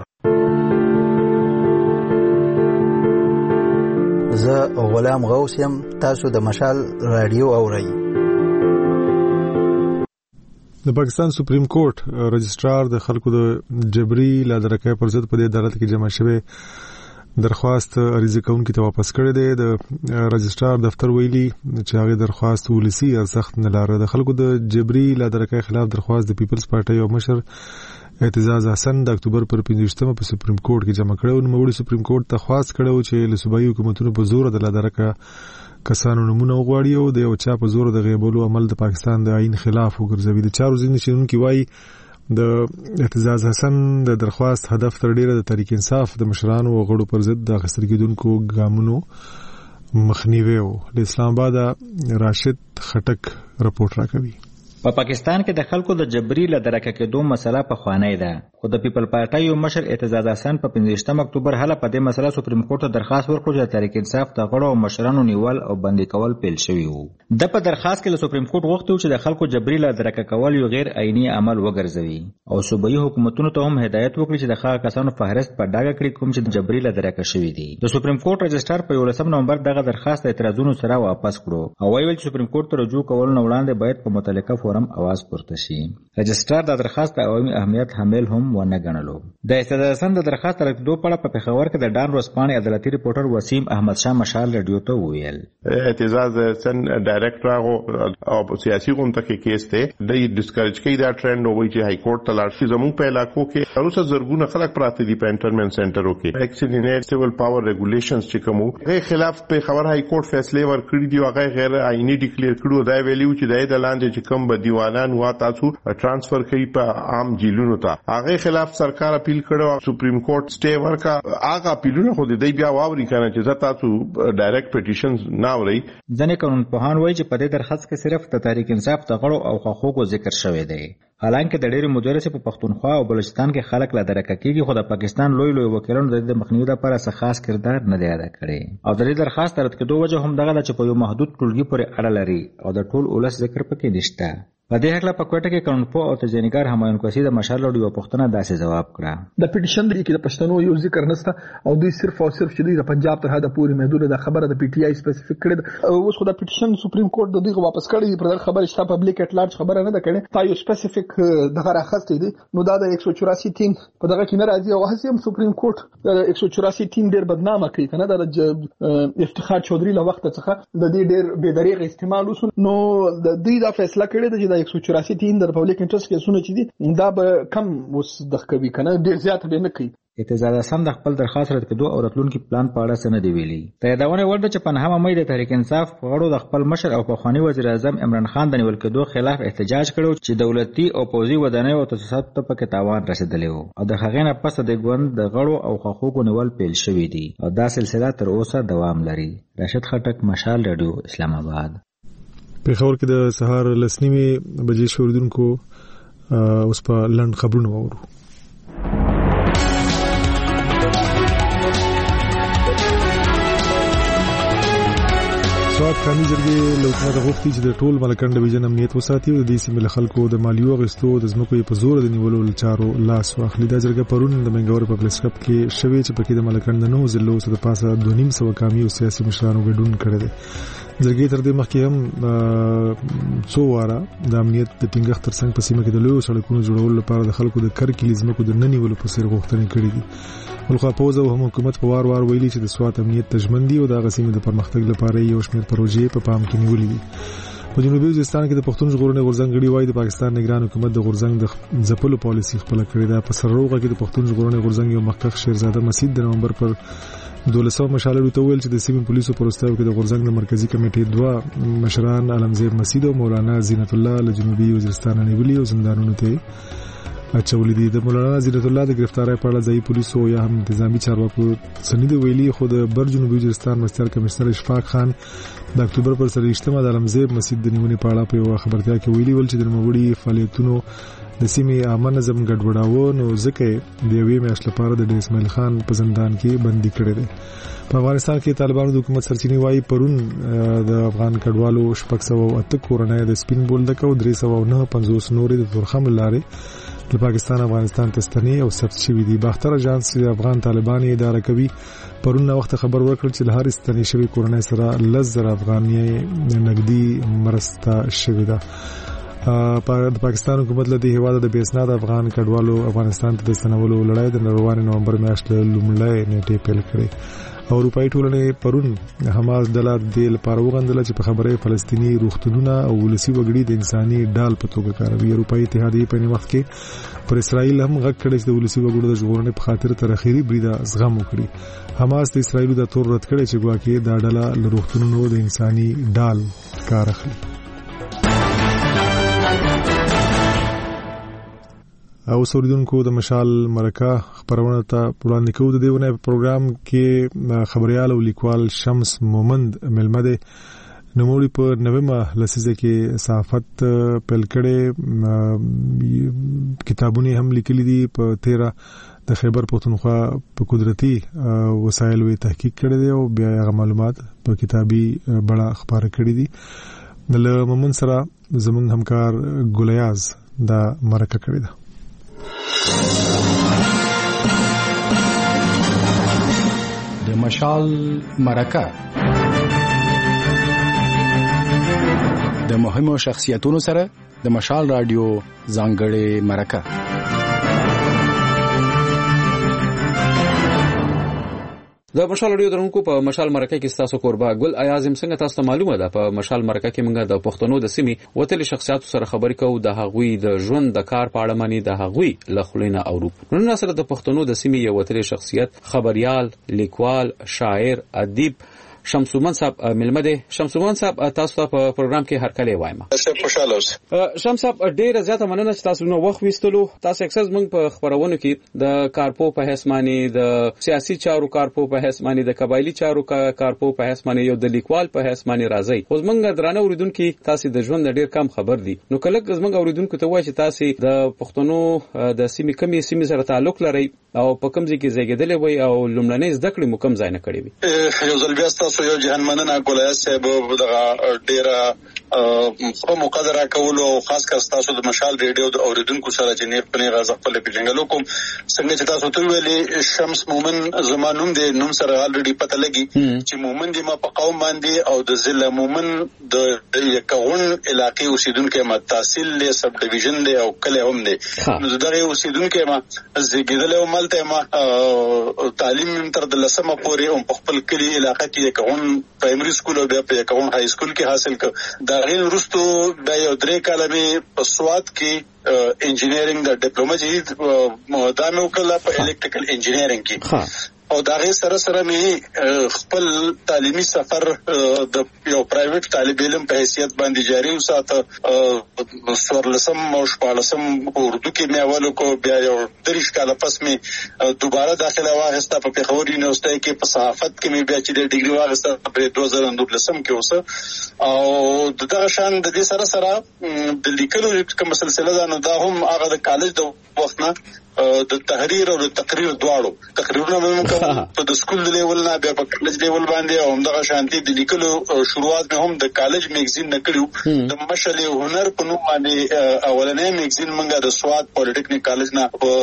T: زه غلام غوث یم تاسو د مشال رادیو اورئ.
A: د پاکستان سپریم کورټ رجسټرار د خلکو د جبري لادرکۍ پر ضد په دې عدالت کې جمع شوی درخواست عریضه کوونکي ته واپس کړی دی. د رجسټرار دفتر ویلي چې هغه درخواست ولسی ارزښت نه لري. د خلکو د جبري لادرکۍ خلاف درخواست د پیپلز پارټي او مشر اعتزاز حسن د اکتوبر پر 15 په سپریم کورټ کې جمع کړو. نو موږ سپریم کورټ ته خواست کړو چې له صوبایي حکومتونو په زور د لادرکه کسانو نمونه وغواړي او د یو چا په زور د غیبولو عمل د پاکستان د آئین خلاف وګرځوي. د چارو ځینې شنونکي وایي د اعتزاز حسن د درخواست هدف تر ډیره د تحریک انصاف د مشرانو او غړو پر ضد د اخیستل کېدونکو ګامونو مخنیوي و. د اسلام آباد راشد خټک رپورټ راکوي.
U: په پاکستان کې د خلکو د جبري لدرکه کېدو مسله په خوانی ده. خو د پیپل پارټي یو مشر اعتزاز حسن په 15 اکتوبر هله په دې مسله سپریم کورټ ته درخواست ورکړ چې تحریک انصاف د غړو او مشرانو نیول او بندي کول پیل شوی وو. د په درخواست کې له سپریم کورټ غوښتل چې د خلکو جبري لدرکه کول یو غیر آئینی عمل وګرځوي او صوبایي حکومتونو ته هم هدایت وکړي چې د خا کسانو فهرست په ډاګه کړي کوم چې جبري لدرکه شوی دي. د سپریم کورټ رجسټر په 18 نومبر دغه درخواست اعتراضونو سره واپس کړو او ویل چې سپریم کورټ ته رجوع کول نه وړاندې باید په متعلقه فورم आवाज پورته شي. رجسټر د درخواست عوامي اهمیت حامل هم ونه ګڼلو. د اعتزاز حسن د درخواست راتلو په اړه په پېښور کې د ډان ورځپاڼې عدالتي ریپورټر وسیم احمد شاه مشال رادیو ته وویل
V: اعتزاز حسن ډایریکټر او سیاسي غونډه کې کیس ته د ډیسکریج کې دا ټرند وایي چې های کورټ ته لاړ شي. زموږ په علاقو کې اوسه زرګونه خلک پراته دي په انټرمنټ سنټرو کې. ایکسیډنټ سیول پاور ریګولیشنز چې کوم غیر خلاف په خبر های کورټ فیصله ورکړي دی او غیر آئینی ډیکلیئر کړو. دا ویلیو چې د لاندې چې کوم به دیوانان وا تاسو ټرانسفر کوي په عام جیلونو ته هغه خلاف سرکار اپیل کړو. سپریم کورټ سټے ورکا هغه اپیلونه خو دې بیا واوري کنه چې تاسو ډایرکټ پټیشنز نه اوري.
U: ځنې قانون پوهان وایي چې په دې درخواست کې صرف د تحریک انصاف د غړو او حقوقو ذکر شوی دی. حالانکه د ډېرو مدرسې په پښتونخوا او بلوچستان کې خلک لا درکه کېږي خو د پاکستان لوی وکیلانو د مخنیوي لپاره څه خاص کردار نه دی ادا کړی او د دې درخواست رد کېدو وجه هم دغه چې په یو محدود ټولګي پورې اړه لري او د ټول ولس ذکر پکې نشته. په دې هکله په کوټه کې قانونپوه او تجزیه‌نګار همایون کوسی د مشال لوډیو پښتنه داسې جواب کړه
W: د پټیشن کې د پښتنو یو ذکر نشته او دوی صرف او صرف چې د پنجاب تر حده پورې محدود د خبره د پی ټی آی سپیسیفیک کړي. اوس خو د پټیشن سپریم کورټ د دغه واپس کړي پر خبره شته پبلک اټ لارج خبره نه ده کړي. تا یو سپیسیفیک دغه راخستې دي نو دا د 184 ټیم په دغه کې نه راځي او هڅه هم سپریم کورټ د 184 ټیم ډیر بدنامه کوي کنه د افتخار چودري له وخت څخه د دې ډیر بے دریغ استعمال وسو نو د دې دا فیصله کړې ده چې د 184 ټیم د پبلک انټرست کیسونه چې دي دا به کم وس د کوي کنه ډیر زیات به نه کوي.
U: اعتزاز حسن د خپل درخواست رد کېدو او راتلونکي پلان په اړه څه نه دی ویلي. ته یادونه ورده چې په 9 مې د تحریک انصاف غړو د خپل مشر او پخوانی وزیر اعظم عمران خان د نیول کېدو خلاف احتجاج کړو چې دولتي او پوځي ودانۍ او تاسیسات ته پکې تاوان رسیدلی وو او د هغې نه پس د ګوند د غړو او حقوقو نیول پیل شوی دی او دا سلسله تر اوسه دوام لري. راشد خټک مشال رادیو اسلام آباد.
A: پیښور کې د سهار لسنیمه بجې شوردونکو اوس په لند خبرونه وورو. سواد قانوني جرګې له حکومت غوښتي چې د ټول ملکن ډیویژن امنیت وساتي او د دې سیمې خلکو د مالیو غستو د ځمکو په زور د نیولو لچارو لاس واخلي. دا جرګه پرون د منګور په پلیس کپ کې شوې چې پکې د ملکن د 9 ضلعو څخه د پاسه 2.5 کامی او سیاسي مشرانو ګډون کړی دی. جرګې تر دې مخکې هم څو واره د امنیت د ټینګښت ترڅنګ په سیمه کې د لویو سړکونو جوړولو لپاره د خلکو د کرکلي ځمکو د ننیولو په څیر غوښتنې کړې دي. ولخوا پوز او حکومت په وار ویلي چې د سوات امنیت تضمین دی او د غسیمې د پرمختګ لپاره یو شمېر پروژې په پام کې نیولې دي. په جنوبي وزیرستان کې د پښتون ژغورنې غورځنګ غړي وایي د پاکستان نگران حکومت د غورځنګ د ځپلو پالیسي خپل کړې ده. په سرروغه کې د پښتون ژغورنې غورځنګ یو مخکښ شیرزاده مسعود د نومبر پر 12 مشالو ته ویل چې د سیمې پولیسو پروستاو کې د غورځنګ د مرکزی کمیټې 2 مشران علمزیب مسعود او مولانا زینت الله له جنوبي وزیرستان نیولې او زندانونو ته اچولې دي. د مولانا زینت الله د گرفتاری په اړه ځای پولیسو یا هم انتظامی چارواکو سند ویلي خو د بر جنوبي وزیرستان مستر کمشنر اشفاق خان د اکتوبر پر 30 د علمزیب مسعود د نیونې په اړه په یو خبرتیا کې ویلي ول چې د نوموړي فعالیتونو د سیمې امن نظم ګډوډاوه نو ځکه د یوې میاشتې لپاره د اسماعیل خان په زندان کې بندي کړی دی. په افغانستان کې طالبانو د حکومت سرچینې وایي پرون د افغان کډوالو 608 کورنۍ د سپین بولدک او 359 نورې د تورخم لارې د پاکستان افغانستان ته ستنې او ثبت شوې دي. باختر اژانس افغان طالبان اداره کوي پرون وخت خبر ورکړ چې له هر ستنې شوی کورنۍ سره 10,000 افغانۍ نقدي مرسته شوې ده. د پاکستان حکومت له دې هیواده د بیسناد افغان کډوالو افغانستان ته د ستنولو لړۍ د روانې نومبر میاشتې لومړۍ نیټه پیل کړې. اروپایي ټولنې پرون حماس ډله د لپاره وغندله چې په خبره فلسطینی روغتونونه او ولسی وګړي د انساني ډال په توګه کاروي. اروپایي اتحادیه په وخت کې پر اسرائیل هم غږ کړی چې د ولسی وګړو د ژغورنې په خاطر تر اخیری بریده زغم وکړي. حماس د اسرائیل د تور رد کړی چې ګواکې دا ډله له روغتونونو د انساني ډال کار اخلي. او سوریدونکو د مشال مرکه خبرونه ته وړاندې کوو. د دیونه پروګرام کې خبريال او لیکوال شمس مومند ملمده نوموړي په 90 لسیزه کې صحافت پیل کړي. کتابونه هم لیکلي دي. په 13 د خیبر پختونخوا په قدرتي وسایلو تحقیق کړی دی او بیا هغه معلومات په کتابي بڑا خبره کړی دي. له مومند سره زموږ همکار ګلیاز دا مرکه کړی ده.
B: د مشال مرکه د مهمو شخصیتونو سره د مشال رادیو ځانګړې مرکه.
D: د مشال رادیو درونکو په مشال مرکه کې تاسو قربا ګل ایازم څنګه تاسو ته معلومه ده په مشال مرکه کې موږ د پښتنو د سیمې وتلي شخصیتو سره خبرې کوو د هغوی د ژوند د کار په اړه مانی د هغوی لخلینه اورو. نن سره د پښتنو د سیمې یو وتلي شخصیت خبريال لیکوال شاعر ادیب شمسومن صاحب ملمده. شمسومن صاحب تاسو ته په پروګرام کې هر کله وایم.
E: څه خوشاله اوس.
D: شمس صاحب ډیره زیاته مننه چې تاسو نو وخت وستلو. تاسو اکسس موږ په خبرونو کې د کارپو په حسماني د سیاسي چارو کارپو په حسماني د قبایلی چارو کارپو په حسماني یو د لیکوال په حسماني راځي. خو موږ درانه اوریدونکو تاسو د ژوند ډیر کم خبر دي. نو کله موږ اوریدونکو ته وایي چې تاسو د پښتنو د سیمې کمی سیمې سره تعلق لري او په کوم ځای کې زیږیدلې وي او لومړنۍ زده کړې مو کوم ځای نه کړې وي.
E: یو ځل بیا تاسو یو جهان مننه ګولایي صاحب دغه ډیره خو مقدره کول او خاص کر تاسو د مشال ریډیو د اوریدونکو سره چې نه پني غاز خپل پیژنګلو کوم څنګه چې تاسو ته ویلي شمس مومن زمانوم دې نوم سره الریډي پته لګي چې مومن دې ما په قوم باندې او د ضلع مومن د یکون علاقې اوسیدونکو ما تحصیل له سب ډیویژن دی او کله هم دی. نو دغه اوسیدونکو ما زیږیدل او ملته ما تعلیم تر د لسمه پورې هم په خپل کلی علاقې کې یکون پرایمري سکول او بیا په یکون های سکول کې حاصل کړ. دا غیر وروسته د یو درې کاله مې په سواد کې انجینیرینګ د ډیپلوما چې دا مې وکړه په الکتریکل انجینیرینګ کې. او دا غي سره مې خپل تعلیمي سفر د یو پرایویټ طالب علم په حیثیت باندې جاری وساته. سورلسم او شپالسم اردو کې مې اول کو بیا یو 3 کال پس مې دوباره داخله واغسته په پیښور یونیورسيټي کې په صحافت کې مې بیا چې د ډیګري واغسته په 2019 کې اوسه. او دغه شان د دې سره د لیکلو کوم سلسله ده نو دا هم هغه د کالج د وخت نه د تحریر او د تقریر دواړو تقریرونه مې کوم په د سکول لیول نه بیا په کالج لیول باندې او دغه شانتي د لیکلو شروعات مې هم د کالج میگزین نه کړو. د مشعل هنر په نوم باندې اولنې میگزین منګه د سواد پولیټیکنیک کالج نه په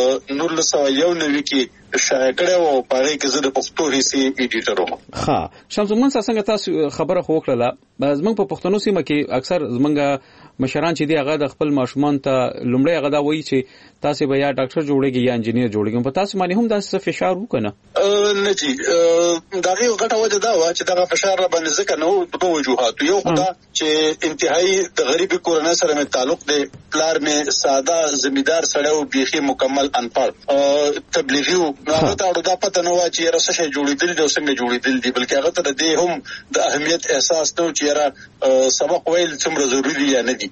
E: 1991 کې شایع کړو او په هغه کې زه د پښتو حصے ایډیټر وم.
D: ها شمس من څنګه تاسو خبره خو وکړه زمونږ په پښتنو سیمه کې اکثر زمونږ مشران چې دی هغه د خپل ماشومان ته لومړی هغه دا وایي چې تاسو به یا ډاکټر جوړیږئ یا انجینیر جوړیږئ. په تاسو باندې هم دا فشار وکنه
E: نه جی دا غي غټه وجه دا و چې دا فشار را باندې ځکه نو په وجوهات یو خدا چې انتهایی د غریبي کورنۍ سره مې تعلق دی. پلار مې ساده زمیدار سره او بيخي مکمل انپړ تبلیغي نو هغه ته دا پته نه و چې راسه شي جوړیدل دي او څنګه جوړیدل دي بلکې هغه ته د هم د اهمیت احساس نو چې را سبق ویل څومره ضروری دی نه دي.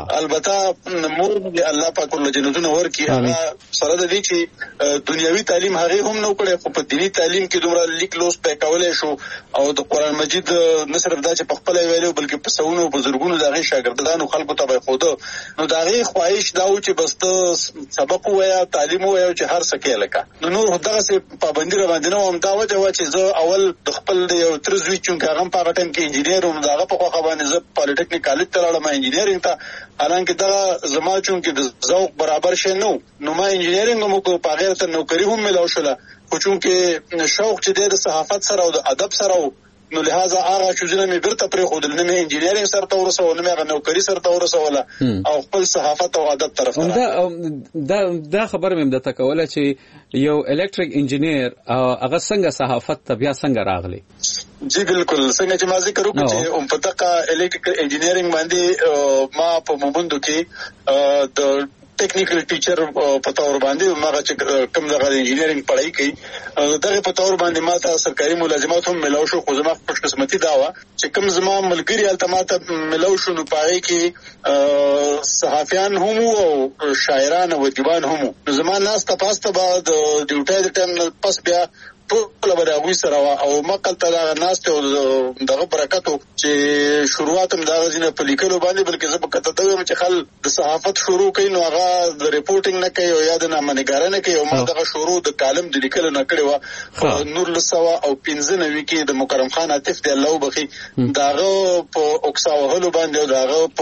E: البته مور الله پاک له جنتونو ورکی هغه سره د دې چې دنیوي تعلیم هغه هم نو کړي خو په دینی تعلیم کې دومره لیک لوس په کولای شو او د قران مجید نه صرف دا چې په خپل ویلو بلکې په سونو بزرګونو دغه شاګردانو خلکو ته به خود نو دغه خواهش دا و چې بس سبق وایا تعلیم وایا چې هر څه کې لکه نو دغه څه پابندي را باندې نو هم دا وجه و چې زه اول د خپل یو ترزوی چون هغه په هغه ټیم کې انجینیر هم دغه په خوا باندې زه پالیټیکنیک کالج ته لاړم انجینیرینګ ته حالانکه دا زما چون کې د ذوق برابر شې نو ما انجینیرینګ مو کو په غیر ته نوکری هم ملو شله خو چون کې شوق چې د صحافت سره او د ادب سره نو لہذا هغه چې مې برته پرې خو د نمې انجینیرینګ سره تورسه او نمې هغه نوکری سره تورسه ولا او خپل صحافت او ادب طرف
D: دا خبر مې د تکوله چې یو الکتریک انجینیر هغه څنګه صحافت ته بیا څنګه راغلی.
E: جی بالکل څنګه چې ما ذکر وکړ چې په دغه الکتریکل انجینیرینګ باندې ما په مومندو کې د ټیکنیکل ټیچر په تور باندې ما چې کوم دغه انجینیرینګ پڑھائی کوي دغه په تور باندې ما ته سرکاري ملازمت هم ملو شو خو زما خوش قسمتي دا و چې کوم زما ملګری التماته ملو شو نو پاره کې صحافیان هم او شاعران او دیوان هم زما ناس ته پاسته بعد ډیوټي د ټیم پس بیا ټول به راوي سره او مقل ته دا ناس ته دغه برکاتو چې شروعات هم دا غزنه په لیکلو باندې بلکې زه په کته ته چې خل د صحافت شروع کین نو هغه د ریپورټینګ نه کوي او یا د نامنګارنه کوي او ما دغه شروع د کالم د لیکلو نه کړی و نور لسوا او 15 کې د مکرم خان عاطف دی الله وبخي داغه په اوکساوهلو باندې او داغه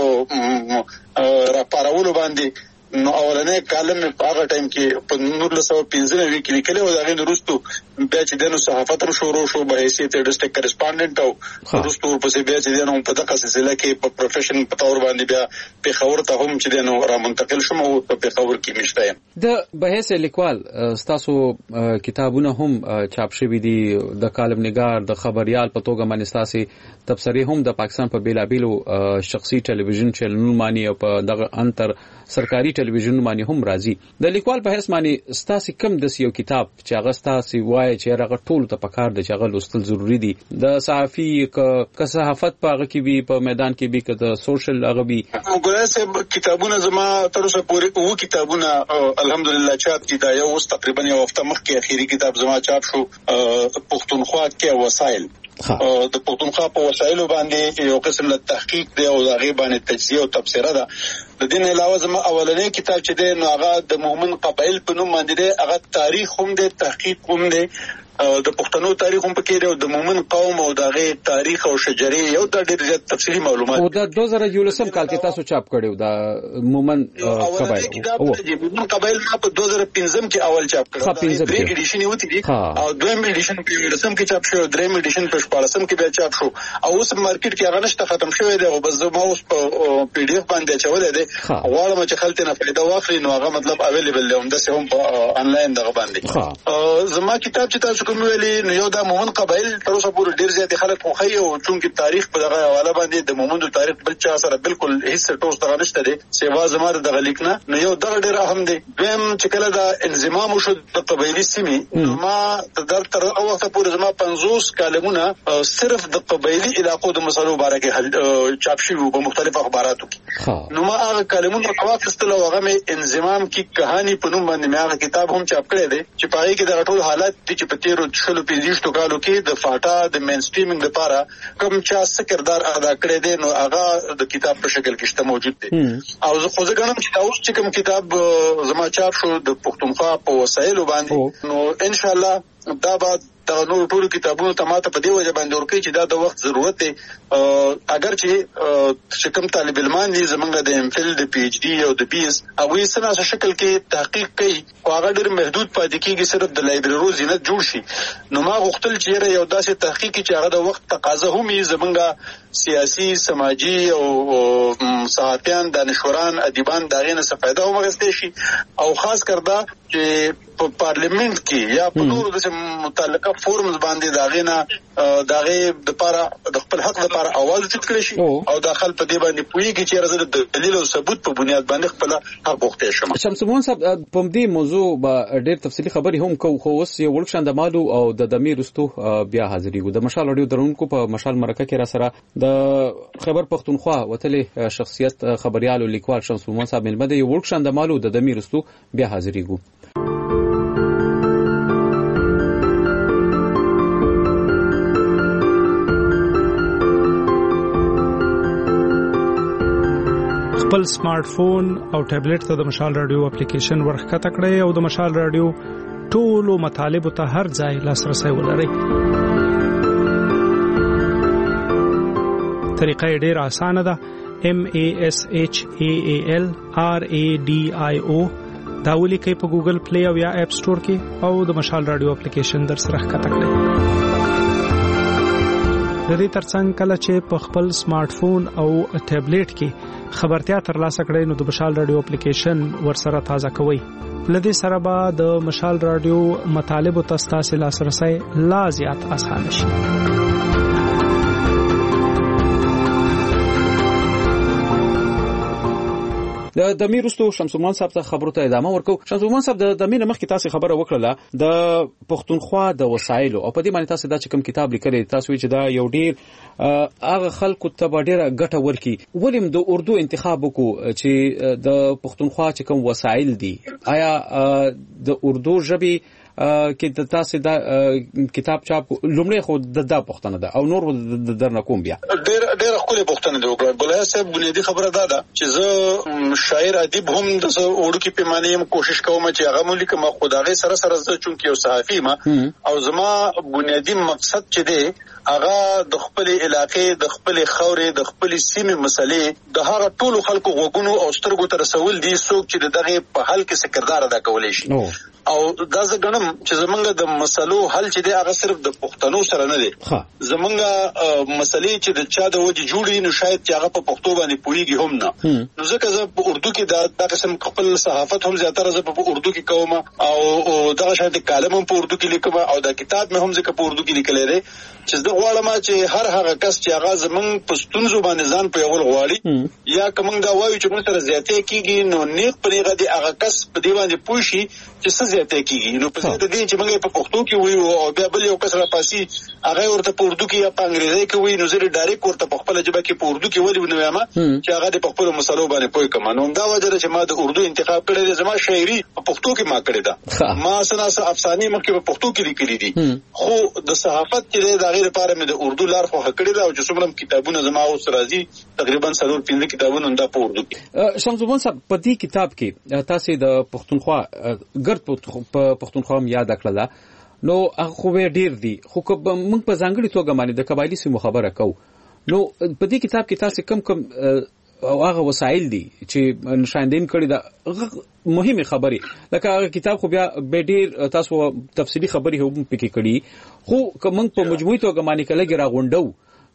E: په راپارولو باندې نو اولنې کالم په هغه ټایم کې په 1915 کې لیکلو او دغه وروسته بیا چې د صحافت شروع شو به حیثیت ډیسټریکټ کریسپونډنټ او وروسته ورپسې بیا چې د په دغه سلسله کې په پروفیشن په تور باندې بیا پیښور ته هم چې د را منتقل شوم او په پیښور کې مشته
D: د بحث لیکوال تاسو کتابونه هم چاپ شوي دي د کالم نگار د خبريال په توګه باندې تاسو تبصرې هم د پاکستان په بیلابیلو شخصي ټلویزیون چینلونو باندې او په دغه انتر سرکاري ټلویزیون باندې هم راځي د لیکوال په حیث باندې ستاسو کم د یو کتاب چې هغه ستاسو وایي چې هغه ټول ته پکار د چې هغه لوستل ضروری دي د صحافي ک صحافت په هغه کې وی په میدان کې وی ک د سوشل هغه وی
E: وګورئ چې کتابونه زما تر اوسه پورې وو کتابونه الحمدلله چاپ دي دا یو تقریبا یو هفته مخکې اخیری کتاب زما چاپ شو پښتونخوا کې وسایل د پښتونخوا په وسایلو باندې یو قسم له تحقیق دی او هغه باندې تجزیه او تبصره ده د دین علاوه زما اولنې کتاب چې دی نو هغه د مومن قبایل په نوم باندې دی هغه تاریخ هم دی تحقیق هم دی د پښتنو تاریخ هم پکې دی او د مومن قوم او دغه تاریخ او شجري یو د ډېر زیات تفصیلي معلومات
D: او د 2011 کال کې تاسو چاپ کړیو د مومن قبایل
E: او مومن قبایل په 2015 کې اول چاپ کړو درې ایډیشن یو دي او دویم ایډیشن په 2010 کې چاپ شو دریم ایډیشن په 2014 کې بیا چاپ شو او اوس مارکیټ کې هغه نشته ختم شوی دی او بس زما اوس په پی ډی اف باندې چولې دی غواړم چې خلک نه فائدہ واخلي نو هغه مطلب اویلیبل دی هم د سه هم په انلاین دغه باندې زما کتاب چې تاسو کوم ویلي نو یو د مومن قبایل تر اوسه پورې ډیر زیات خلک خوخي او چونکی تاریخ په دغه حواله باندې د مومندو تاریخ بل چا سره بالکل هیڅ ټوس دغه نشته دي سیوا زماره دغه لیکنه نو یو دغه ډیر اهم دي دیم چې کله دا انضمام شو د قبایلی سیمې ما تر اوسه پورې زما 50 کالمونه صرف د قبایلی علاقو د مسلو باره کې چاپ شوي په مختلفو اخباراتو کې نو ما هغه کالمونه واخیستل او هغه انضمام کی کہانی په نوم باندې مې هغه کتاب هم چاپ کړی دی چې په هغه کې د ټول حالات چې په تیرو 45 کالو کې د فاټا د مین سټریمینګ لپاره کوم چا کردار ادا کړی دی نو هغه د کتاب په شکل کې شته موجود دی او زه خو ځکه چې دا اوس چې کوم کتاب زما چاپ شو د پښتونخوا په وسایلو باندې نو ان شاء الله دا بعد دا نور ټول کتابونو ته ماته په دی وجه باندې ورکړي چې دا د وخت ضرورت دی اگر چې کوم طالب علمان دي زمونږ د ام فل د پی ایچ ڈی او د بی اس هغه سره شکل کې تحقیق کوي او هغه ډېر محدود پاتې کیږي صرف د لایبرری زینت جوړ شي نو ما غوښتل چې یو داسې تحقیق چې هغه د وخت تقاضا هم یې زمونږ سیاسي سماجی او صحافیان دانشوران ادیبان داغه نه څه فائدہ هم غوښتي شي او خاص کردا چې په پارلیمنت کې یا په نورو د متعلقه فورمز باندې داغه د لپاره د خپل حق لپاره आवाज اوچت کړی شي او داخل په دې باندې پویږي چې راځي د دلیل او ثبوت په بنیاد باندې خپل حق وخته شم.
D: شمسمون صاحب په دې موضوع به ډېر تفصیلی خبري هم کو خو اوس یو ورکشن د مالو او د دمیر رستو بیا حاضرېږو د مشال اډیو درونکو په مشال مرکه کې را سره د خبر پښتونخوا وتلې شخصیت خبريال او لیکوال شمسمون صاحب ملمه د یو ورکشن د مالو د دمیر رستو بیا حاضرېږو.
J: خپل سمارټ فون او ټابلیټ ته د مشال رادیو اپلیکیشن ورخکته کړئ او د مشال رادیو ټولو مطالبه ته هر ځای لاسرسي ولرئ. طریقه ډېر اسانه ده. MASHAAL RADIO دا ولیکئ په ګوګل پلی او یا اپ سٹور کې او د مشال رادیو اپلیکیشن در سره ښکته کړئ. د دې ترڅنګ کله چې په خپل سمارټ فون او ټابلیټ کې خبرتیا ترلاسه کړئ نو د مشال رادیو اپلیکیشن ورسره تازه کوئ. لدې سره به د مشال رادیو مطالبه تاسو لاسرسي لا زیات اسانه شي.
D: د میرستو شمسومان صاحب ته خبرو ته ادامه ورکو. شمسومان صاحب د مینه مخکې تاسو خبره وکړه د پښتونخوا د وسایلو او په دې باندې تاسو دا چې کوم کتاب لیکلی تاسو چې دا یو ډیر هغه خلکو ته ډیره ګټه ورکي ولیم د اردو انتخاب وکړو چې د پښتونخوا چې کوم وسایل دي آیا د اردو ژبې کې د تاسو دا کتاب چاپ لومړی خو د پښتنه ده او نور درنه کوم بیا
E: ډېر خپل پښتنه دی وګړه ګلای صاحب بنیادی خبره ده چې زه شاعر ادیب هم د اردو کې پیمانه هم کوشش کوم چې هغه ملي کوم خدای سره زه چونکی یو صحافي ما او زما بنیادی مقصد چې دی هغه د خپل علاقې د خپل خورې د خپل سیمې مسلې د هغه ټولو خلکو غوګونو او سترګو ته رسول دي څوک چې دغه په حل کې سکردار ادا کولای شي او دا زګنم چې زمونږ د مسلو حل چې دی هغه صرف د پښتنو سره نه دی زمونږ مسلې چې د چا د وجه جوړي نو شاید چې هغه په پښتو باندې پوریږي هم نه نو ځکه زه په اردو کې دا قسم خپل صحافت هم زیاتره زه په اردو کې کوم او دا شاید کالم هم په اردو کې لیکم او دا کتاب مې هم ځکه په اردو کې لیکلی دی چې زه غواړم چې هر هغه کس چې هغه زمونږ په ستونزو باندې ځان په یول غواړي یا کوم دا وایي چې موږ سره زیاتې کیږي نو نیک پرېغه دی هغه کس په دی باندې پوه شي چې څه زیاتې کیږي نو په دې دي چې موږ په پښتو کې وایو او بیا بل یو کس را پاسي هغه ورته په اردو کې یا په انګریزي کې وایي نو زه ډایرکټ ورته په خپل ژبه کې په اردو کې وایي نو یم چې هغه د خپل مسلو باندې پوي کوم نو دا وجه چې ما د اردو انتخاب کړی زما شاعري په پښتو کې ما کړی دا ما سناسه افسانې مخکې په پښتو کې لیکلي دي خو د صحافت چې د غیر لپاره مې د اردو لار خو کړی دا او چې څومره کتابونه زما اوس راځي تقریبا 3-5 کتابونه دا په اردو کې
D: شمسوبان صاحب په دې کتاب کې تاسو د پښتونخوا ګرد په پښتونخوا یاد کړل نو خو ډیر دي خو موږ په ځانګړي توګه باندې د قبایلی سیمو خبره کوو نو په دې کتاب کې تاسو کم او هغه وسایل دي چې نشاندین کړی دا مهمه خبره لکه هغه کتاب خو بیا به ډیر تاسو تفصیلی خبري هم پکې کړي خو کوم په مجموعي توګه باندې کله ګرا غونډو